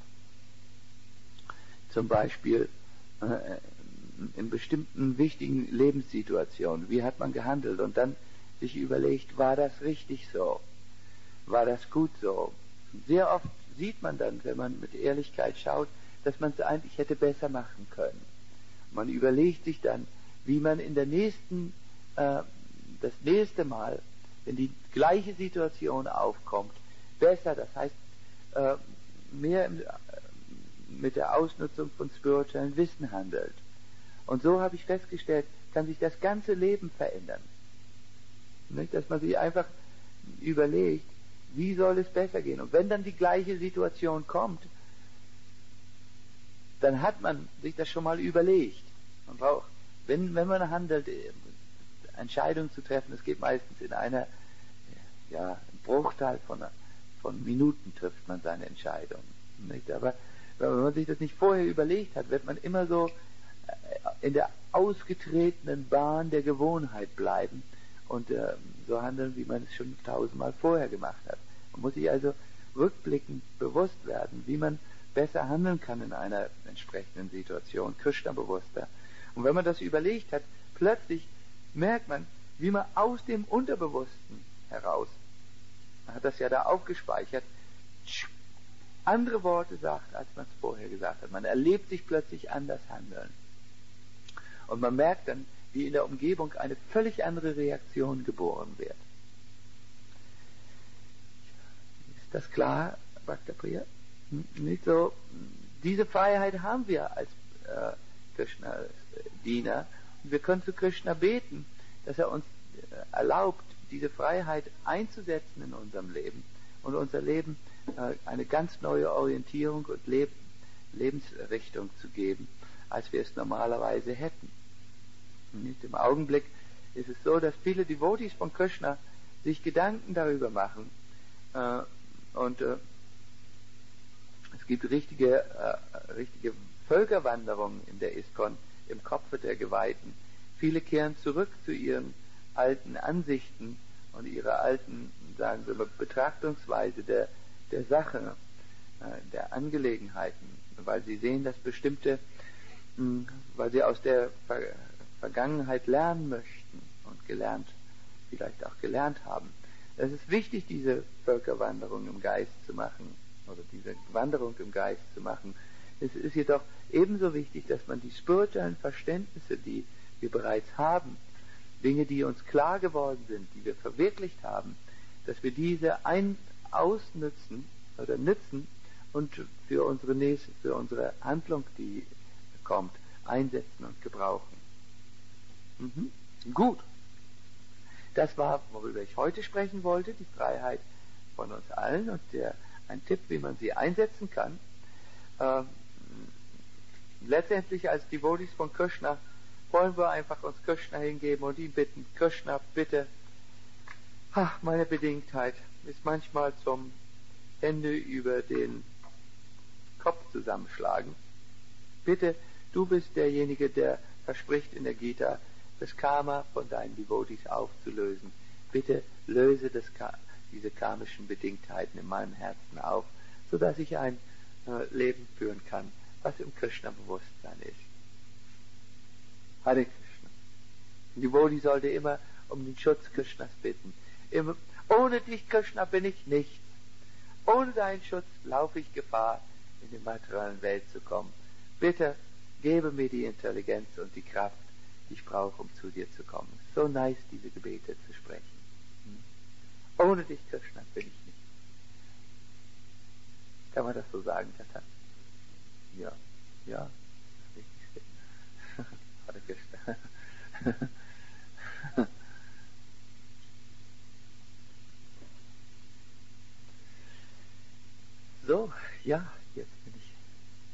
Zum Beispiel äh, in bestimmten wichtigen Lebenssituationen. Wie hat man gehandelt? Und dann sich überlegt, war das richtig so? War das gut so? Sehr oft sieht man dann, wenn man mit Ehrlichkeit schaut, dass man es eigentlich hätte besser machen können. Man überlegt sich dann, wie man in der nächsten, äh, das nächste Mal, wenn die gleiche Situation aufkommt, besser, das heißt, äh, mehr im, äh, mit der Ausnutzung von spirituellem Wissen handelt. Und so habe ich festgestellt, kann sich das ganze Leben verändern. Nicht? Dass man sich einfach überlegt, wie soll es besser gehen? Und wenn dann die gleiche Situation kommt, dann hat man sich das schon mal überlegt. Man braucht, wenn, wenn man handelt, Entscheidungen zu treffen, es geht meistens in einer, ja, im Bruchteil von, von Minuten trifft man seine Entscheidung. Nicht? Aber wenn man sich das nicht vorher überlegt hat, wird man immer so in der ausgetretenen Bahn der Gewohnheit bleiben und äh, so handeln, wie man es schon tausendmal vorher gemacht hat. Man muss sich also rückblickend bewusst werden, wie man besser handeln kann in einer entsprechenden Situation, Krishna-bewusster. Und wenn man das überlegt hat, plötzlich merkt man, wie man aus dem Unterbewussten heraus, man hat das ja da aufgespeichert, andere Worte sagt, als man es vorher gesagt hat. Man erlebt sich plötzlich anders handeln. Und man merkt dann, wie in der Umgebung eine völlig andere Reaktion geboren wird. Ist das klar, Bhakta Priya? Nicht so. Diese Freiheit haben wir als äh, Krishna-Diener. Und wir können zu Krishna beten, dass er uns äh, erlaubt, diese Freiheit einzusetzen in unserem Leben und unser Leben äh, eine ganz neue Orientierung und Leb Lebensrichtung zu geben, als wir es normalerweise hätten. Nicht? Im Augenblick ist es so, dass viele Devotees von Krishna sich Gedanken darüber machen äh, und äh, es gibt richtige, äh, richtige Völkerwanderungen in der ISKCON im Kopfe der Geweihten. Viele kehren zurück zu ihren alten Ansichten und ihrer alten, sagen wir mal, Betrachtungsweise der, der Sache, äh, der Angelegenheiten, weil sie sehen, dass bestimmte, mh, weil sie aus der Ver Vergangenheit lernen möchten und gelernt, vielleicht auch gelernt haben. Es ist wichtig, diese Völkerwanderung im Geist zu machen, oder diese Wanderung im Geist zu machen. Es ist jedoch ebenso wichtig, dass man die spirituellen Verständnisse, die wir bereits haben, Dinge, die uns klar geworden sind, die wir verwirklicht haben, dass wir diese ein ausnützen oder nützen und für unsere nächste, für unsere Handlung, die kommt, einsetzen und gebrauchen. Mhm. Gut. Das war, worüber ich heute sprechen wollte, die Freiheit von uns allen und der, ein Tipp, wie man sie einsetzen kann. Ähm, letztendlich als Devotees von Krishna wollen wir einfach uns Krishna hingeben und ihn bitten, Krishna, bitte, ach, meine Bedingtheit ist manchmal zum Hände über den Kopf zusammenschlagen. Bitte, du bist derjenige, der verspricht in der Gita, das Karma von deinen Devotees aufzulösen. Bitte löse das, diese karmischen Bedingtheiten in meinem Herzen auf, sodass ich ein äh, Leben führen kann, was im Krishna-Bewusstsein ist. Hare Krishna. Ein Devotee sollte immer um den Schutz Krishnas bitten. Immer, ohne dich, Krishna, bin ich nichts. Ohne deinen Schutz laufe ich Gefahr, in die materiellen Welt zu kommen. Bitte, gebe mir die Intelligenz und die Kraft, die ich brauche, um zu dir zu kommen. So nice, diese Gebete zu sprechen. Hm? Ohne dich, Krishna, bin ich nicht. Kann man das so sagen, Tata? Ja, ja, richtig. Hare Krishna. So, ja, jetzt bin ich.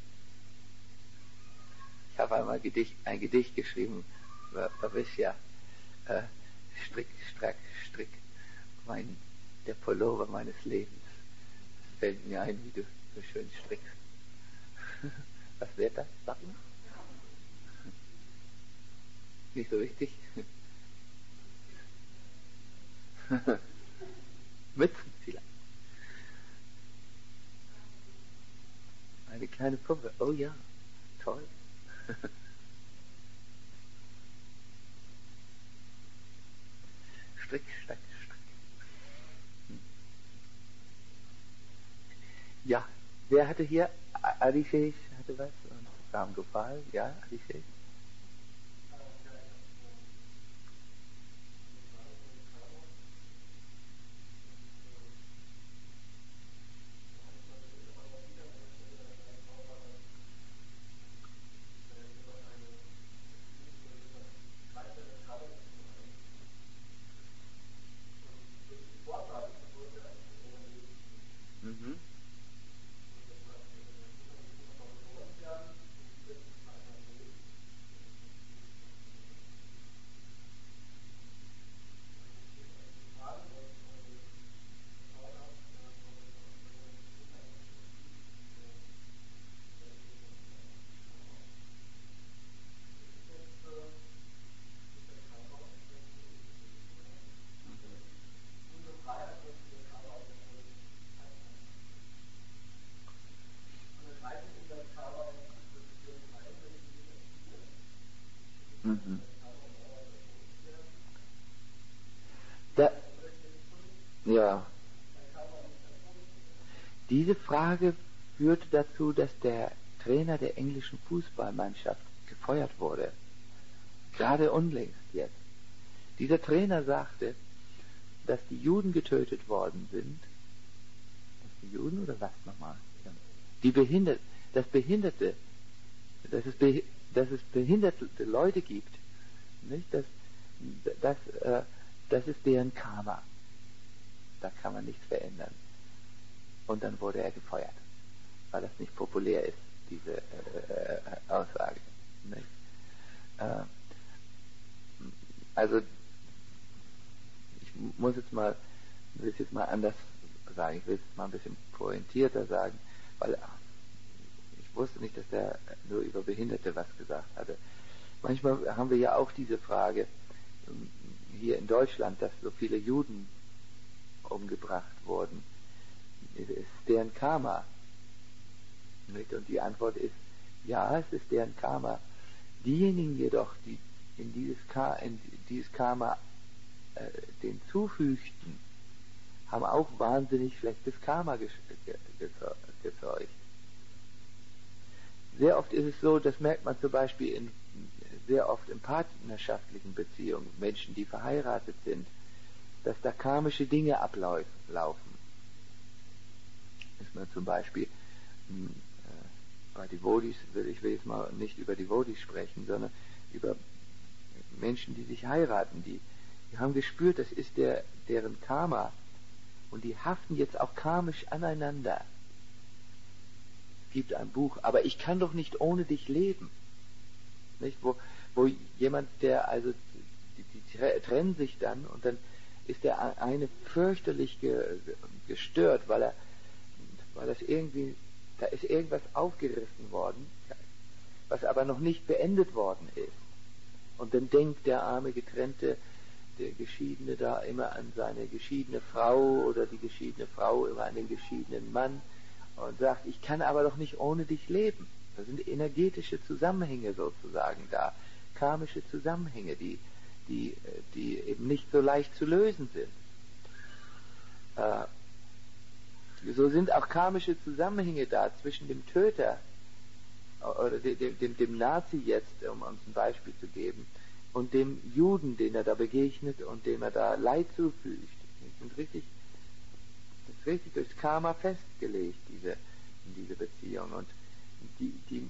Ich habe einmal Gedicht, ein Gedicht geschrieben, Bhavishya, äh, Strick, Strack, Strick, mein, der Pullover meines Lebens. Es fällt mir ein, wie du so schön strickst. Was wird das? Sag mal. Nicht so richtig? Mützen vielleicht. Eine kleine Puppe. Oh ja, toll. Strick, Strick, Strick. Ja, wer hatte hier? Adishesh hatte was und Ram Gopal. Ja, Adishesh. Mhm. Mhm. Da, ja, diese Frage führte dazu, dass der Trainer der englischen Fußballmannschaft gefeuert wurde. Gerade unlängst jetzt. Dieser Trainer sagte, dass die Juden getötet worden sind. Die Juden oder was nochmal? Die Behinderte, das Behinderte, dass es, be, dass es behinderte Leute gibt, nicht? Das, das, äh, das ist deren Karma. Da kann man nichts verändern. Und dann wurde er gefeuert, weil das nicht populär ist, diese äh, Aussage. Nicht? Äh, also ich muss jetzt mal, will es jetzt mal anders sagen, ich will es mal ein bisschen pointierter sagen, weil ich wusste nicht, dass der nur über Behinderte was gesagt hatte. Manchmal haben wir ja auch diese Frage hier in Deutschland, dass so viele Juden umgebracht wurden. Ist deren Karma? Und die Antwort ist, ja, es ist deren Karma. Diejenigen jedoch, die in dieses, Ka in dieses Karma äh, den zufügten, haben auch wahnsinnig schlechtes Karma ge ge gezeugt. Sehr oft ist es so, das merkt man zum Beispiel in, sehr oft in partnerschaftlichen Beziehungen, Menschen, die verheiratet sind, dass da karmische Dinge ablaufen. Ist man zum Beispiel äh, bei Devotees, ich will jetzt mal nicht über Devotees sprechen, sondern über Menschen, die sich heiraten, die, die haben gespürt, das ist der, deren Karma und die haften jetzt auch karmisch aneinander. Es gibt ein Buch, aber ich kann doch nicht ohne dich leben. Nicht? Wo, wo jemand, der also, die, die trennen sich dann und dann ist der eine fürchterlich ge, gestört, weil er, weil das irgendwie, da ist irgendwas aufgerissen worden, was aber noch nicht beendet worden ist. Und dann denkt der arme Getrennte, der Geschiedene da immer an seine geschiedene Frau oder die geschiedene Frau immer an den geschiedenen Mann und sagt, ich kann aber doch nicht ohne dich leben. Da sind energetische Zusammenhänge sozusagen da, karmische Zusammenhänge, die, die, die eben nicht so leicht zu lösen sind. Äh, so sind auch karmische Zusammenhänge da zwischen dem Töter oder dem, dem, dem Nazi jetzt, um uns ein Beispiel zu geben, und dem Juden, den er da begegnet und dem er da Leid zufügt. Das ist richtig, das ist richtig durchs Karma festgelegt, diese, diese Beziehung. Und die, die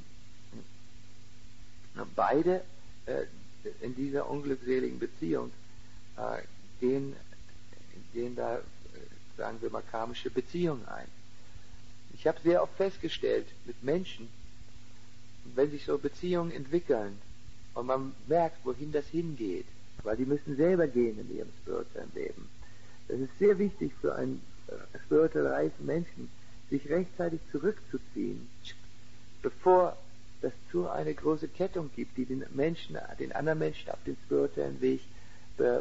beide äh, in dieser unglückseligen Beziehung äh, gehen, gehen da, äh, sagen wir mal, karmische Beziehungen ein. Ich habe sehr oft festgestellt mit Menschen, wenn sich so Beziehungen entwickeln und man merkt, wohin das hingeht, weil die müssen selber gehen in ihrem spirituellen Leben. Das ist sehr wichtig für einen äh, spirituell reifen Menschen, sich rechtzeitig zurückzuziehen, bevor das zu eine große Kettung gibt, die den Menschen, den anderen Menschen auf dem spirituellen Weg be,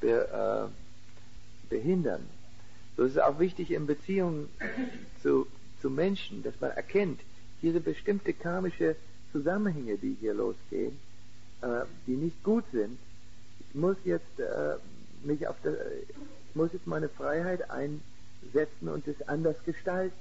be, äh, behindern. So ist es auch wichtig, in Beziehungen zu, zum Menschen, dass man erkennt, hier sind bestimmte karmische Zusammenhänge, die hier losgehen, äh, die nicht gut sind. Ich muss jetzt äh, mich auf das, ich muss jetzt meine Freiheit einsetzen und es anders gestalten.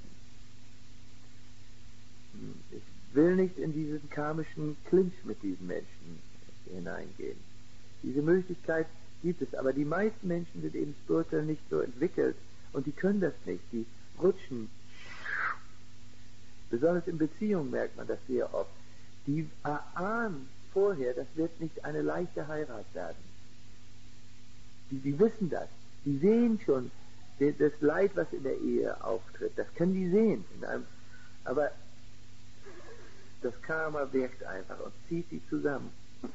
Ich will nicht in diesen karmischen Clinch mit diesen Menschen hineingehen. Diese Möglichkeit gibt es, aber die meisten Menschen sind eben spirituell nicht so entwickelt und die können das nicht. Die rutschen. Besonders in Beziehungen merkt man das sehr oft. Die erahnen vorher, das wird nicht eine leichte Heirat werden. Die, die wissen das. Die sehen schon das Leid, was in der Ehe auftritt. Das können die sehen. In einem, aber das Karma wirkt einfach und zieht sie zusammen.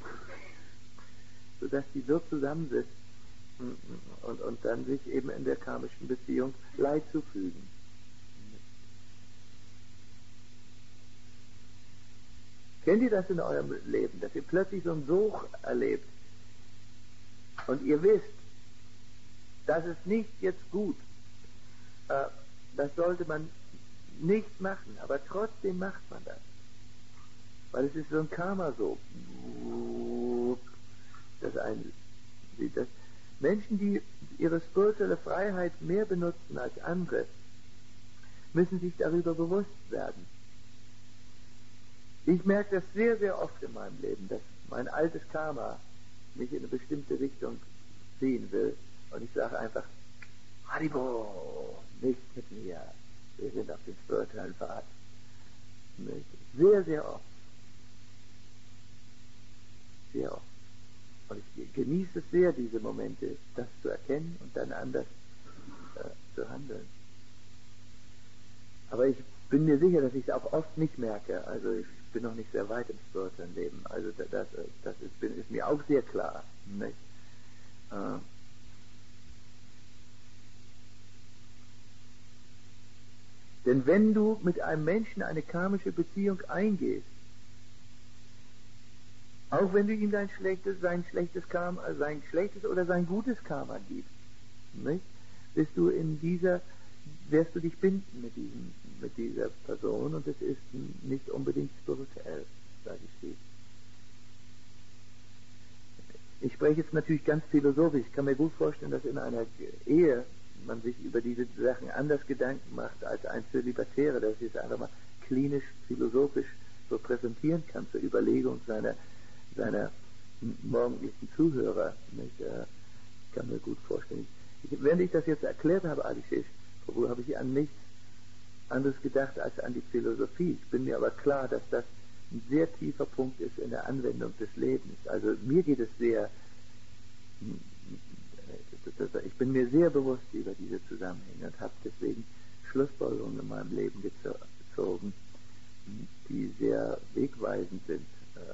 Sodass die so zusammensitzen und, und dann sich eben in der karmischen Beziehung Leid zufügen. Kennt ihr das in eurem Leben, dass ihr plötzlich so einen Such erlebt und ihr wisst, das ist nicht jetzt gut, äh, das sollte man nicht machen, aber trotzdem macht man das. Weil es ist so ein Karma so. Das eine, das, Menschen, die ihre spirituelle Freiheit mehr benutzen als andere, müssen sich darüber bewusst werden. Ich merke das sehr, sehr oft in meinem Leben, dass mein altes Karma mich in eine bestimmte Richtung ziehen will. Und ich sage einfach, Haribo, nicht mit mir. Wir sind auf dem spirituellen Pfad. Sehr, sehr oft. Sehr oft. Und ich genieße es sehr, diese Momente, das zu erkennen und dann anders äh, zu handeln. Aber ich bin mir sicher, dass ich es auch oft nicht merke. Also ich bin noch nicht sehr weit im spirituellen Leben. Also das, das ist, ist mir auch sehr klar. Nicht? Äh, Denn wenn du mit einem Menschen eine karmische Beziehung eingehst, auch wenn du ihm dein schlechtes, sein schlechtes Karma, sein schlechtes oder sein gutes Karma gibst, nicht? Bist du in dieser, wirst du dich binden mit diesem, mit dieser Person und es ist nicht unbedingt spirituell, sage ich dir. Ich spreche jetzt natürlich ganz philosophisch. Ich kann mir gut vorstellen, dass in einer Ehe man sich über diese Sachen anders Gedanken macht als ein Zölibatäre, dass ich es einfach mal klinisch, philosophisch so präsentieren kann zur Überlegung seiner, seiner morgendlichen Zuhörer. Nicht? Ich kann mir gut vorstellen. Ich, während ich das jetzt erklärt habe, Adishesh, wo habe ich an nichts anderes gedacht als an die Philosophie. Ich bin mir aber klar, dass das ein sehr tiefer Punkt ist in der Anwendung des Lebens. Also mir geht es sehr, ich bin mir sehr bewusst über diese Zusammenhänge und habe deswegen Schlussfolgerungen in meinem Leben gezogen, die sehr wegweisend sind,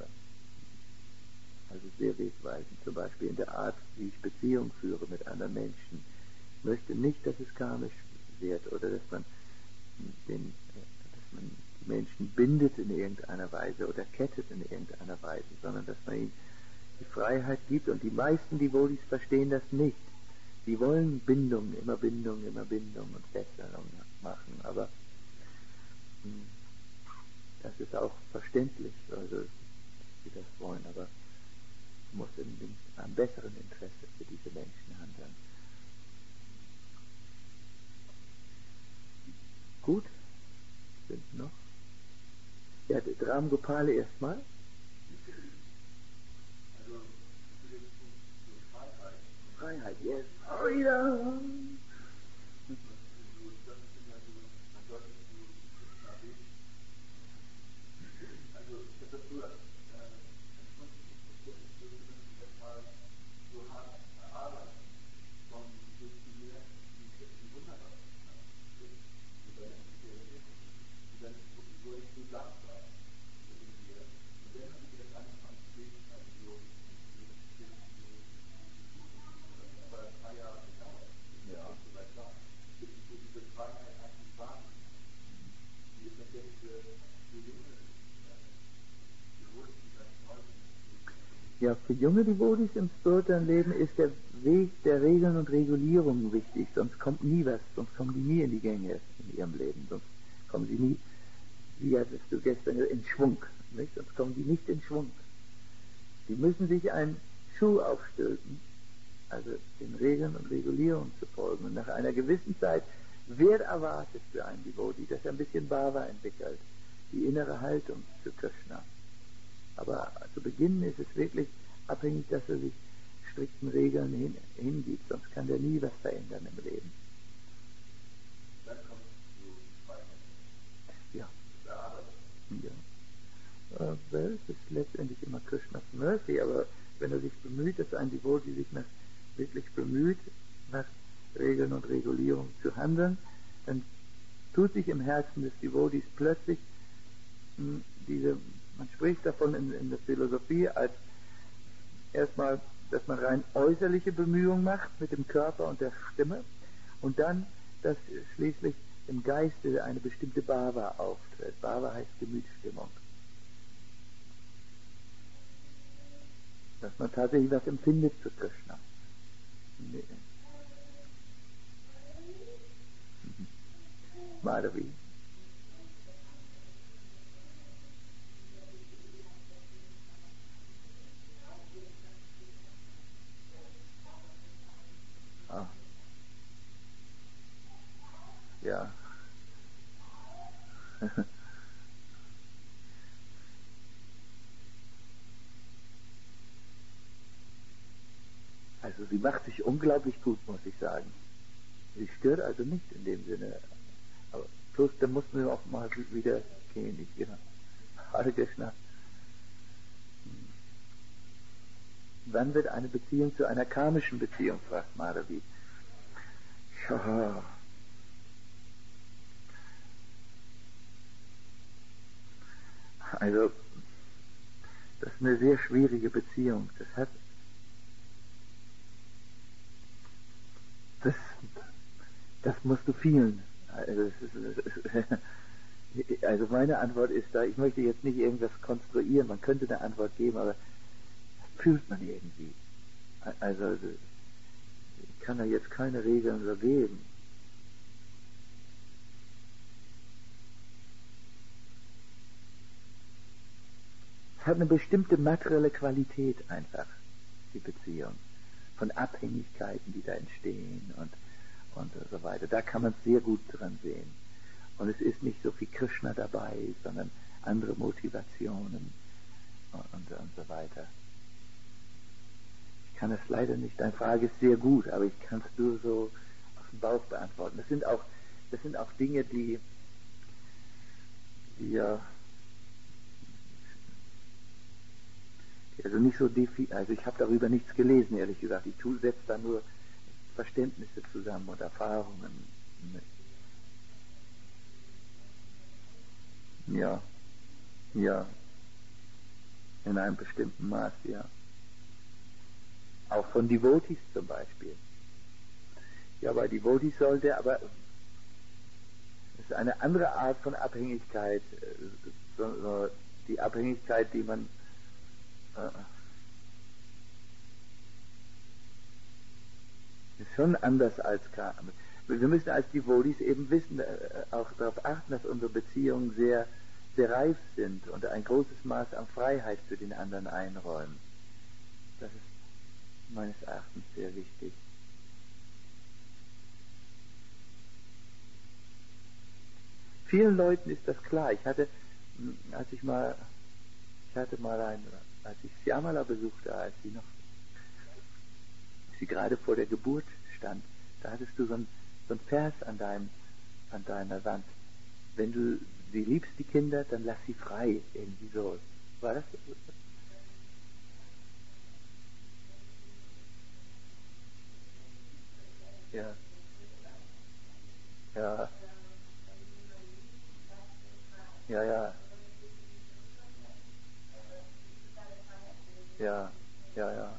also sehr wegweisend, zum Beispiel in der Art, wie ich Beziehungen führe mit anderen Menschen. Ich möchte nicht, dass es karmisch wird oder dass man den, dass man die Menschen bindet in irgendeiner Weise oder kettet in irgendeiner Weise, sondern dass man ihnen die Freiheit gibt. Und die meisten, die wohl dies verstehen, das nicht. Die wollen Bindung, immer Bindung, immer Bindung und Fesselung machen, aber hm, das ist auch verständlich, also dass sie das wollen, aber muss in dem, am besseren Interesse für diese Menschen handeln. Gut, sind noch. Ja, Ram Gopale erstmal. Also, für den Punkt Freiheit. Freiheit, yes. Freedom! Also, ich habe das früher empfunden, ich würde erstmal so hart erarbeiten, von durch die Lehre, die wunderbar ist, die dann die dann so ich so dankbar in mir. Und dann habe ich jetzt angefangen zu lesen, also so, aber ein paar Jahre gedauert, ja, so weit war, bis ich so diese Freiheit eigentlich wahrnehme. Die ist natürlich für junge Ja, für junge Devotis im spirituellen Leben ist der Weg der Regeln und Regulierungen wichtig, sonst kommt nie was, sonst kommen die nie in die Gänge in ihrem Leben, sonst kommen sie nie, wie hattest du gestern gesagt, in Schwung, nicht? Sonst kommen die nicht in Schwung. Sie müssen sich einen Schuh aufstülpen, also den Regeln und Regulierungen zu folgen. Und nach einer gewissen Zeit wird erwartet für einen Devotee, dass er ein bisschen Bhava entwickelt, die innere Haltung zu Krishna. Aber zu Beginn ist es wirklich abhängig, dass er sich strikten Regeln hin, hingibt, sonst kann der nie was verändern im Leben. Dann kommt zu Weihnachten. Ja. Da arbeitet. Ja. Äh, well, es ist letztendlich immer Krishnas Mercy, aber wenn er sich bemüht, dass ein Devotee sich nach, wirklich bemüht, nach Regeln und Regulierung zu handeln, dann tut sich im Herzen des Devotees plötzlich mh, diese, man spricht davon in, in der Philosophie als erstmal, dass man rein äußerliche Bemühungen macht mit dem Körper und der Stimme und dann, dass schließlich im Geiste eine bestimmte Bhava auftritt. Bhava heißt Gemütsstimmung. Dass man tatsächlich was empfindet für Krishna. Nee. Mhm. Madhavi. Ah. Ja. Also sie macht sich unglaublich gut, muss ich sagen. Sie stört also nicht in dem Sinne. Aber plus, dann muss man auch mal wieder gehen. Ich, ja. Hare Krishna. Wann wird eine Beziehung zu einer karmischen Beziehung, fragt Madhavi. Ja. Also, das ist eine sehr schwierige Beziehung. Das hat, das, das musst du fühlen. Also, es ist, es ist, also meine Antwort ist da, ich möchte jetzt nicht irgendwas konstruieren, man könnte eine Antwort geben, aber das fühlt man irgendwie. Also, ich kann da jetzt keine Regeln so geben. Es hat eine bestimmte materielle Qualität einfach, die Beziehung. Von Abhängigkeiten, die da entstehen und, und so weiter. Da kann man es sehr gut dran sehen. Und es ist nicht so viel Krishna dabei, sondern andere Motivationen und, und, und so weiter. Ich kann es leider nicht, deine Frage ist sehr gut, aber ich kann es nur so aus dem Bauch beantworten. Das sind auch, das sind auch Dinge, die, die ja, also nicht so defi, also ich habe darüber nichts gelesen, ehrlich gesagt. Ich setze da nur Verständnisse zusammen und Erfahrungen. Ja, ja, in einem bestimmten Maß, ja. Auch von Devotees zum Beispiel. Ja, bei Devotees sollte, aber es ist eine andere Art von Abhängigkeit, so, so die Abhängigkeit, die man äh, ist schon anders als Karma. Wir müssen als Devotees eben wissen, äh, auch darauf achten, dass unsere Beziehungen sehr, sehr reif sind und ein großes Maß an Freiheit für den anderen einräumen. Das ist meines Erachtens sehr wichtig. Vielen Leuten ist das klar. Ich hatte, als ich mal, ich hatte mal ein, als ich Syamala besuchte, als sie noch, als sie gerade vor der Geburt stand, da hattest du so ein, so ein Vers an deinem, an deiner Wand. Wenn du sie liebst, die Kinder, dann lass sie frei. Irgendwie so. War das? Ja. Ja. Ja, ja. Ja. Ja, ja.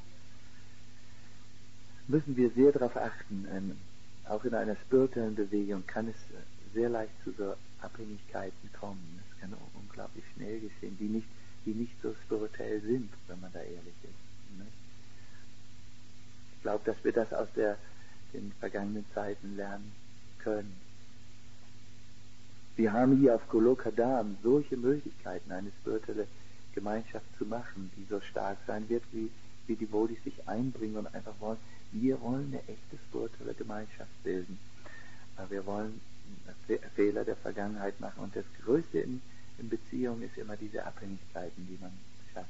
Müssen wir sehr darauf achten. Ähm, auch in einer spirituellen Bewegung kann es sehr leicht zu so Abhängigkeiten kommen. Es kann auch unglaublich schnell geschehen, die nicht, die nicht so spirituell sind, wenn man da ehrlich ist. Ne? Ich glaube, dass wir das aus der, den vergangenen Zeiten lernen können. wir haben hier auf Golokadam solche Möglichkeiten, eine spirituelle Gemeinschaft zu machen, die so stark sein wird, wie, wie die Bodhis sich einbringen und einfach wollen, wir wollen eine echte spirituelle Gemeinschaft bilden. Wir wollen Fehler der Vergangenheit machen und das Größte in, in Beziehungen ist immer diese Abhängigkeiten, die man schafft.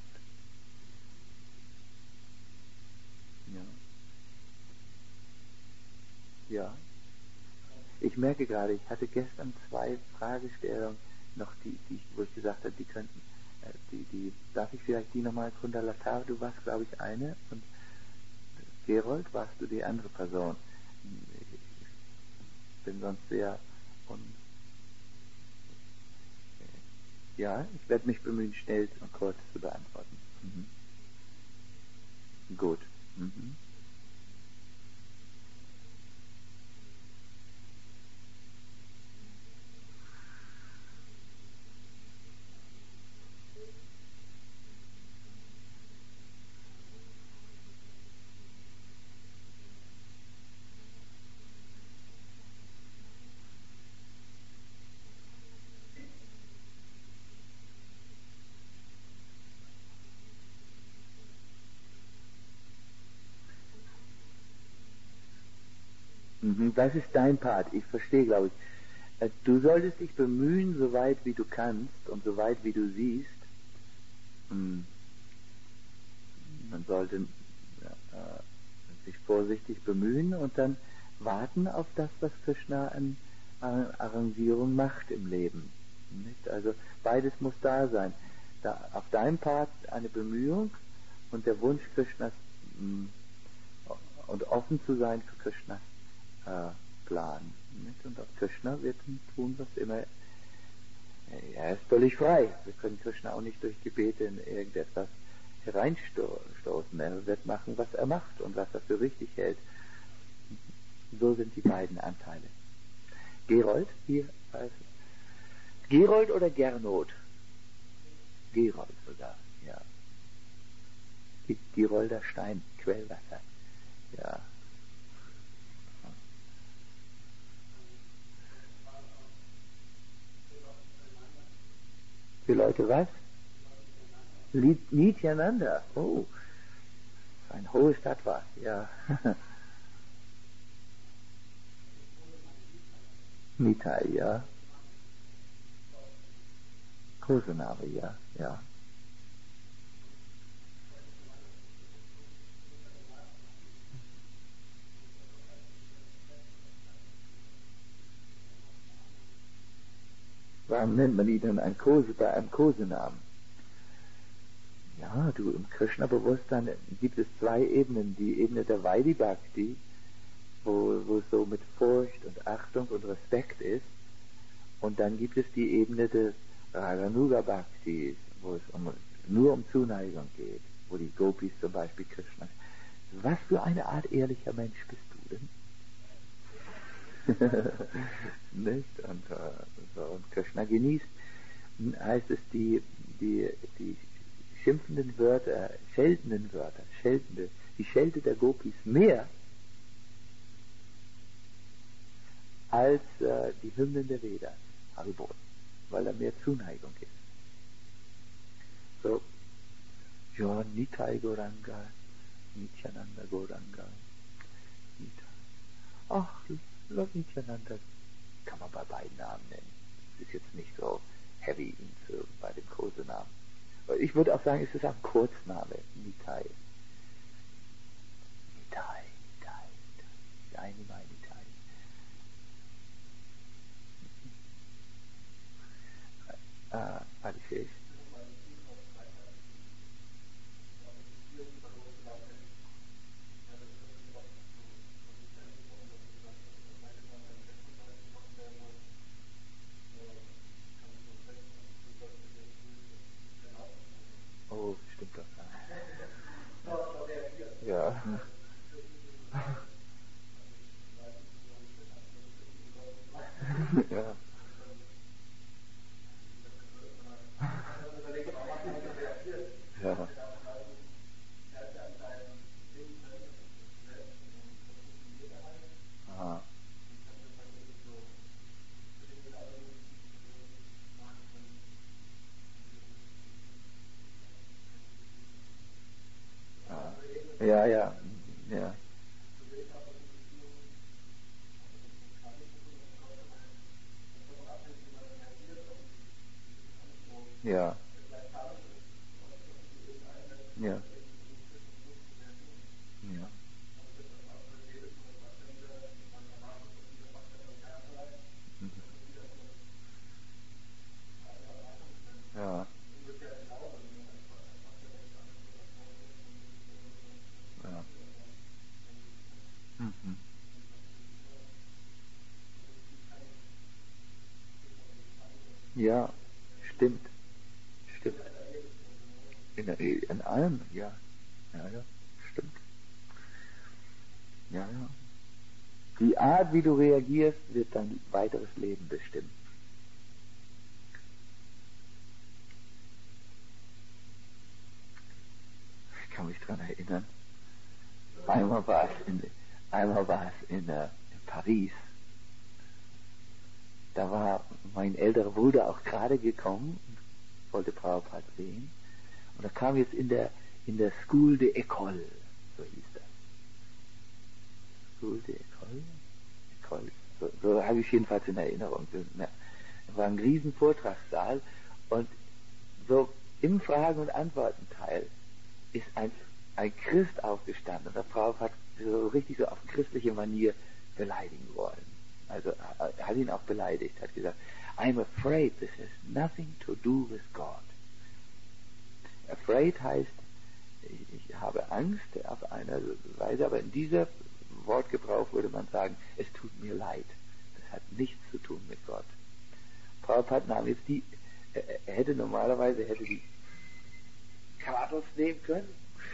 Ja. Ja. Ich merke gerade, ich hatte gestern zwei Fragestellungen noch, die, die, wo ich gesagt habe, die könnten, äh, die, die, darf ich vielleicht die nochmal, Kundalatar, du warst, glaube ich, eine, und Gerold, warst du die andere Person? Ich bin sonst sehr, und, äh, ja, ich werde mich bemühen, schnell und kurz zu beantworten. Mhm. Gut. Mhm. Das ist dein Part. Ich verstehe, glaube ich. Du solltest dich bemühen, so weit wie du kannst und so weit wie du siehst. Man sollte ja, sich vorsichtig bemühen und dann warten auf das, was Krishna an Arrangierung macht im Leben. Nicht? Also beides muss da sein. Da, auf deinem Part eine Bemühung und der Wunsch Krishnas mh, und offen zu sein für Krishnas äh, Plan. Nicht? Und auch Krishna wird tun, was immer. Er ist völlig frei. Wir können Krishna auch nicht durch Gebete in irgendetwas hereinstoßen. Er wird machen, was er macht und was er für richtig hält. So sind die beiden Anteile. Gerold, hier heißt es. Gerold oder Gernot? Gerold sogar, ja. Die Gerolder Stein, Quellwasser, ja. Die Leute was? Nityananda, oh, ein hohes Tattva, ja. Nitai, ja. Kosanave, ja, ja. Warum nennt man ihn denn ein Kose bei einem Kosenamen? Ja, du, im Krishna-Bewusstsein gibt es zwei Ebenen. Die Ebene der Vaidhi Bhakti, wo, wo es so mit Furcht und Achtung und Respekt ist. Und dann gibt es die Ebene des Raganuga Bhaktis, wo es um, nur um Zuneigung geht, wo die Gopis zum Beispiel Krishna. Was für eine Art ehrlicher Mensch bist du denn? Nicht? Und, äh, so, und Krishna genießt, heißt es, die, die, die schimpfenden Wörter, scheltenden Wörter, scheltende, die Schelte der Gopis mehr als äh, die Hymnen der Vedas, Haribol, weil da mehr Zuneigung ist. So, ja, Nitai Goranga, Nityananda Goranga, Nitai. Ach, Lord Nityananda kann man bei beiden Namen nennen. Das ist jetzt nicht so heavy ihn zu, bei dem Kosenamen. Ich würde auch sagen, es ist ein Kurzname, Nitai. Nitai, Nitai, Nitai, Nitai, Nitai. Ah, Abhishek. Oh, stimmt doch gar nicht. Ja. Ja. Ja. Aha. Ja, ja, ja, ja, ja, ja, ja, ja. Mhm. Ja, stimmt, stimmt. In, der- in allem, ja. Ja, ja, stimmt. Ja, ja. Die Art, wie du reagierst, wird dein weiteres Leben bestimmen. Ich kann mich dran erinnern. Einmal war es in, einmal war es in, äh, in Paris. Da war mein älterer Bruder auch gerade gekommen, wollte Prabhupada sehen. Und da kam jetzt in der, in der School de École, so hieß das. School de École? École. So, so habe ich es jedenfalls in Erinnerung. Das war ein riesen Vortragssaal und so im Fragen- und Antwortenteil ist ein, ein Christ aufgestanden und der Prabhupada hat so richtig so auf christliche Manier beleidigen wollen. Also er hat ihn auch beleidigt, hat gesagt, I'm afraid this has nothing to do with God. Afraid heißt, ich, ich habe Angst auf eine Weise, aber in dieser Wortgebrauch würde man sagen, es tut mir leid. Das hat nichts zu tun mit Gott. Prabhupada nahm jetzt die, er hätte normalerweise, hätte die Kratos nehmen können.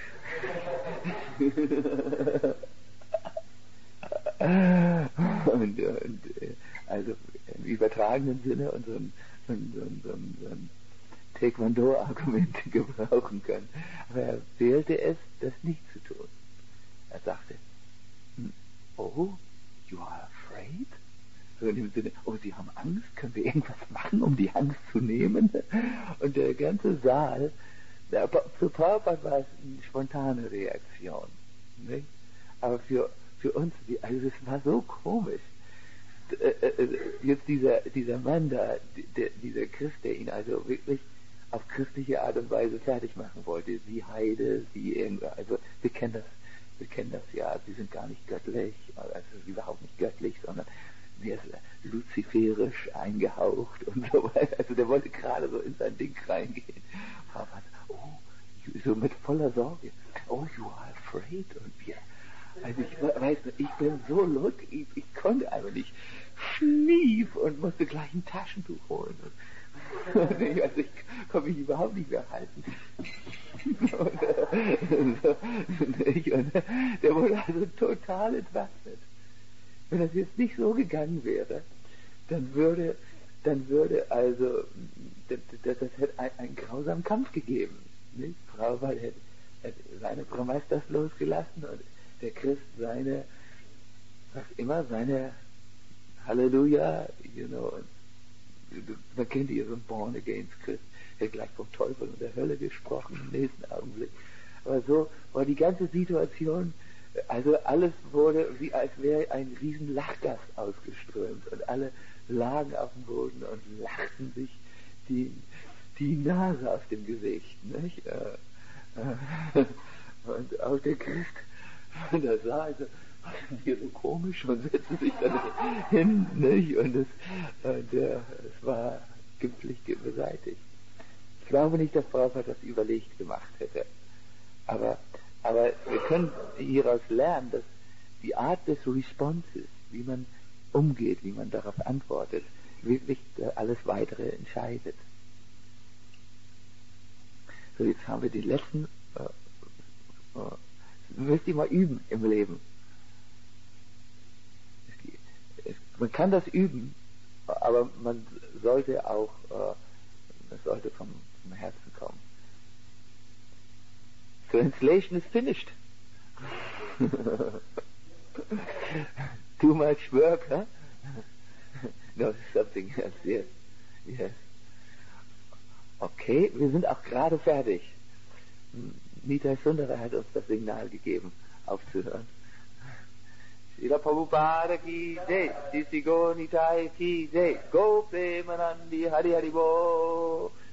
und, und, also im übertragenen Sinne und so ein, so ein, so ein, so ein, so ein Taekwondo-Argument gebrauchen können. Aber er wählte es, das nicht zu tun. Er sagte, oh, you are afraid? So in dem Sinne, oh, Sie haben Angst, können wir irgendwas machen, um die Angst zu nehmen? Und der ganze Saal, der, für Prabhupada war es eine spontane Reaktion. Nicht? Aber für, für uns, also es war so komisch. Jetzt dieser, dieser Mann da, der, dieser Christ, der ihn also wirklich auf christliche Art und Weise fertig machen wollte, wie Heide, wie irgendwas, also wir kennen das, wir kennen das ja, sie sind gar nicht göttlich, also überhaupt nicht göttlich, sondern mehr luziferisch eingehaucht und so weiter. Also der wollte gerade so in sein Ding reingehen. Aber oh, so mit voller Sorge, oh, you are afraid, und wir, also ich weiß nicht, ich bin so lutz, ich, ich konnte einfach nicht, schlief und musste gleich ein Taschentuch holen. Und, ich, also ich konnte mich überhaupt nicht mehr halten. Und, so, und der wurde also total entwaffnet. Wenn das jetzt nicht so gegangen wäre, dann würde, dann würde also, das, das, das hätte einen, einen grausamen Kampf gegeben. Nicht? Frau hätte, hätte seine Brahmastas losgelassen und der Christ seine, was immer, seine Halleluja, you know, man kennt ja so einen Born-Again-Christ, der gleich vom Teufel und der Hölle gesprochen im nächsten Augenblick. Aber so war die ganze Situation, also alles wurde wie als wäre ein riesen Lachgas ausgeströmt und alle lagen auf dem Boden und lachten sich die, die Nase aus dem Gesicht, nicht? Und auch der Christ, der sah also, was ist hier so komisch, und setzte sich dann hin, nicht? Und es, und, äh, es war glimpflich beseitigt. Ich glaube nicht, dass Prabhupada das überlegt gemacht hätte. Aber, aber wir können hieraus lernen, dass die Art des Responses, wie man umgeht, wie man darauf antwortet, wirklich alles Weitere entscheidet. So, jetzt haben wir die letzten, äh, äh, müsst ihr mal üben im Leben. Es, es, man kann das üben, aber man sollte auch, äh, das sollte vom, vom Herzen kommen. Translation is finished. Too much work, huh? No, something else, yes. Yes. Okay, wir sind auch gerade fertig. Nitai Sundara hat uns das Signal gegeben, aufzuhören. Srila Prabhupada ki jai, Sisi Go Nitai ki jai, Go Premanandi Hari Hari Bo.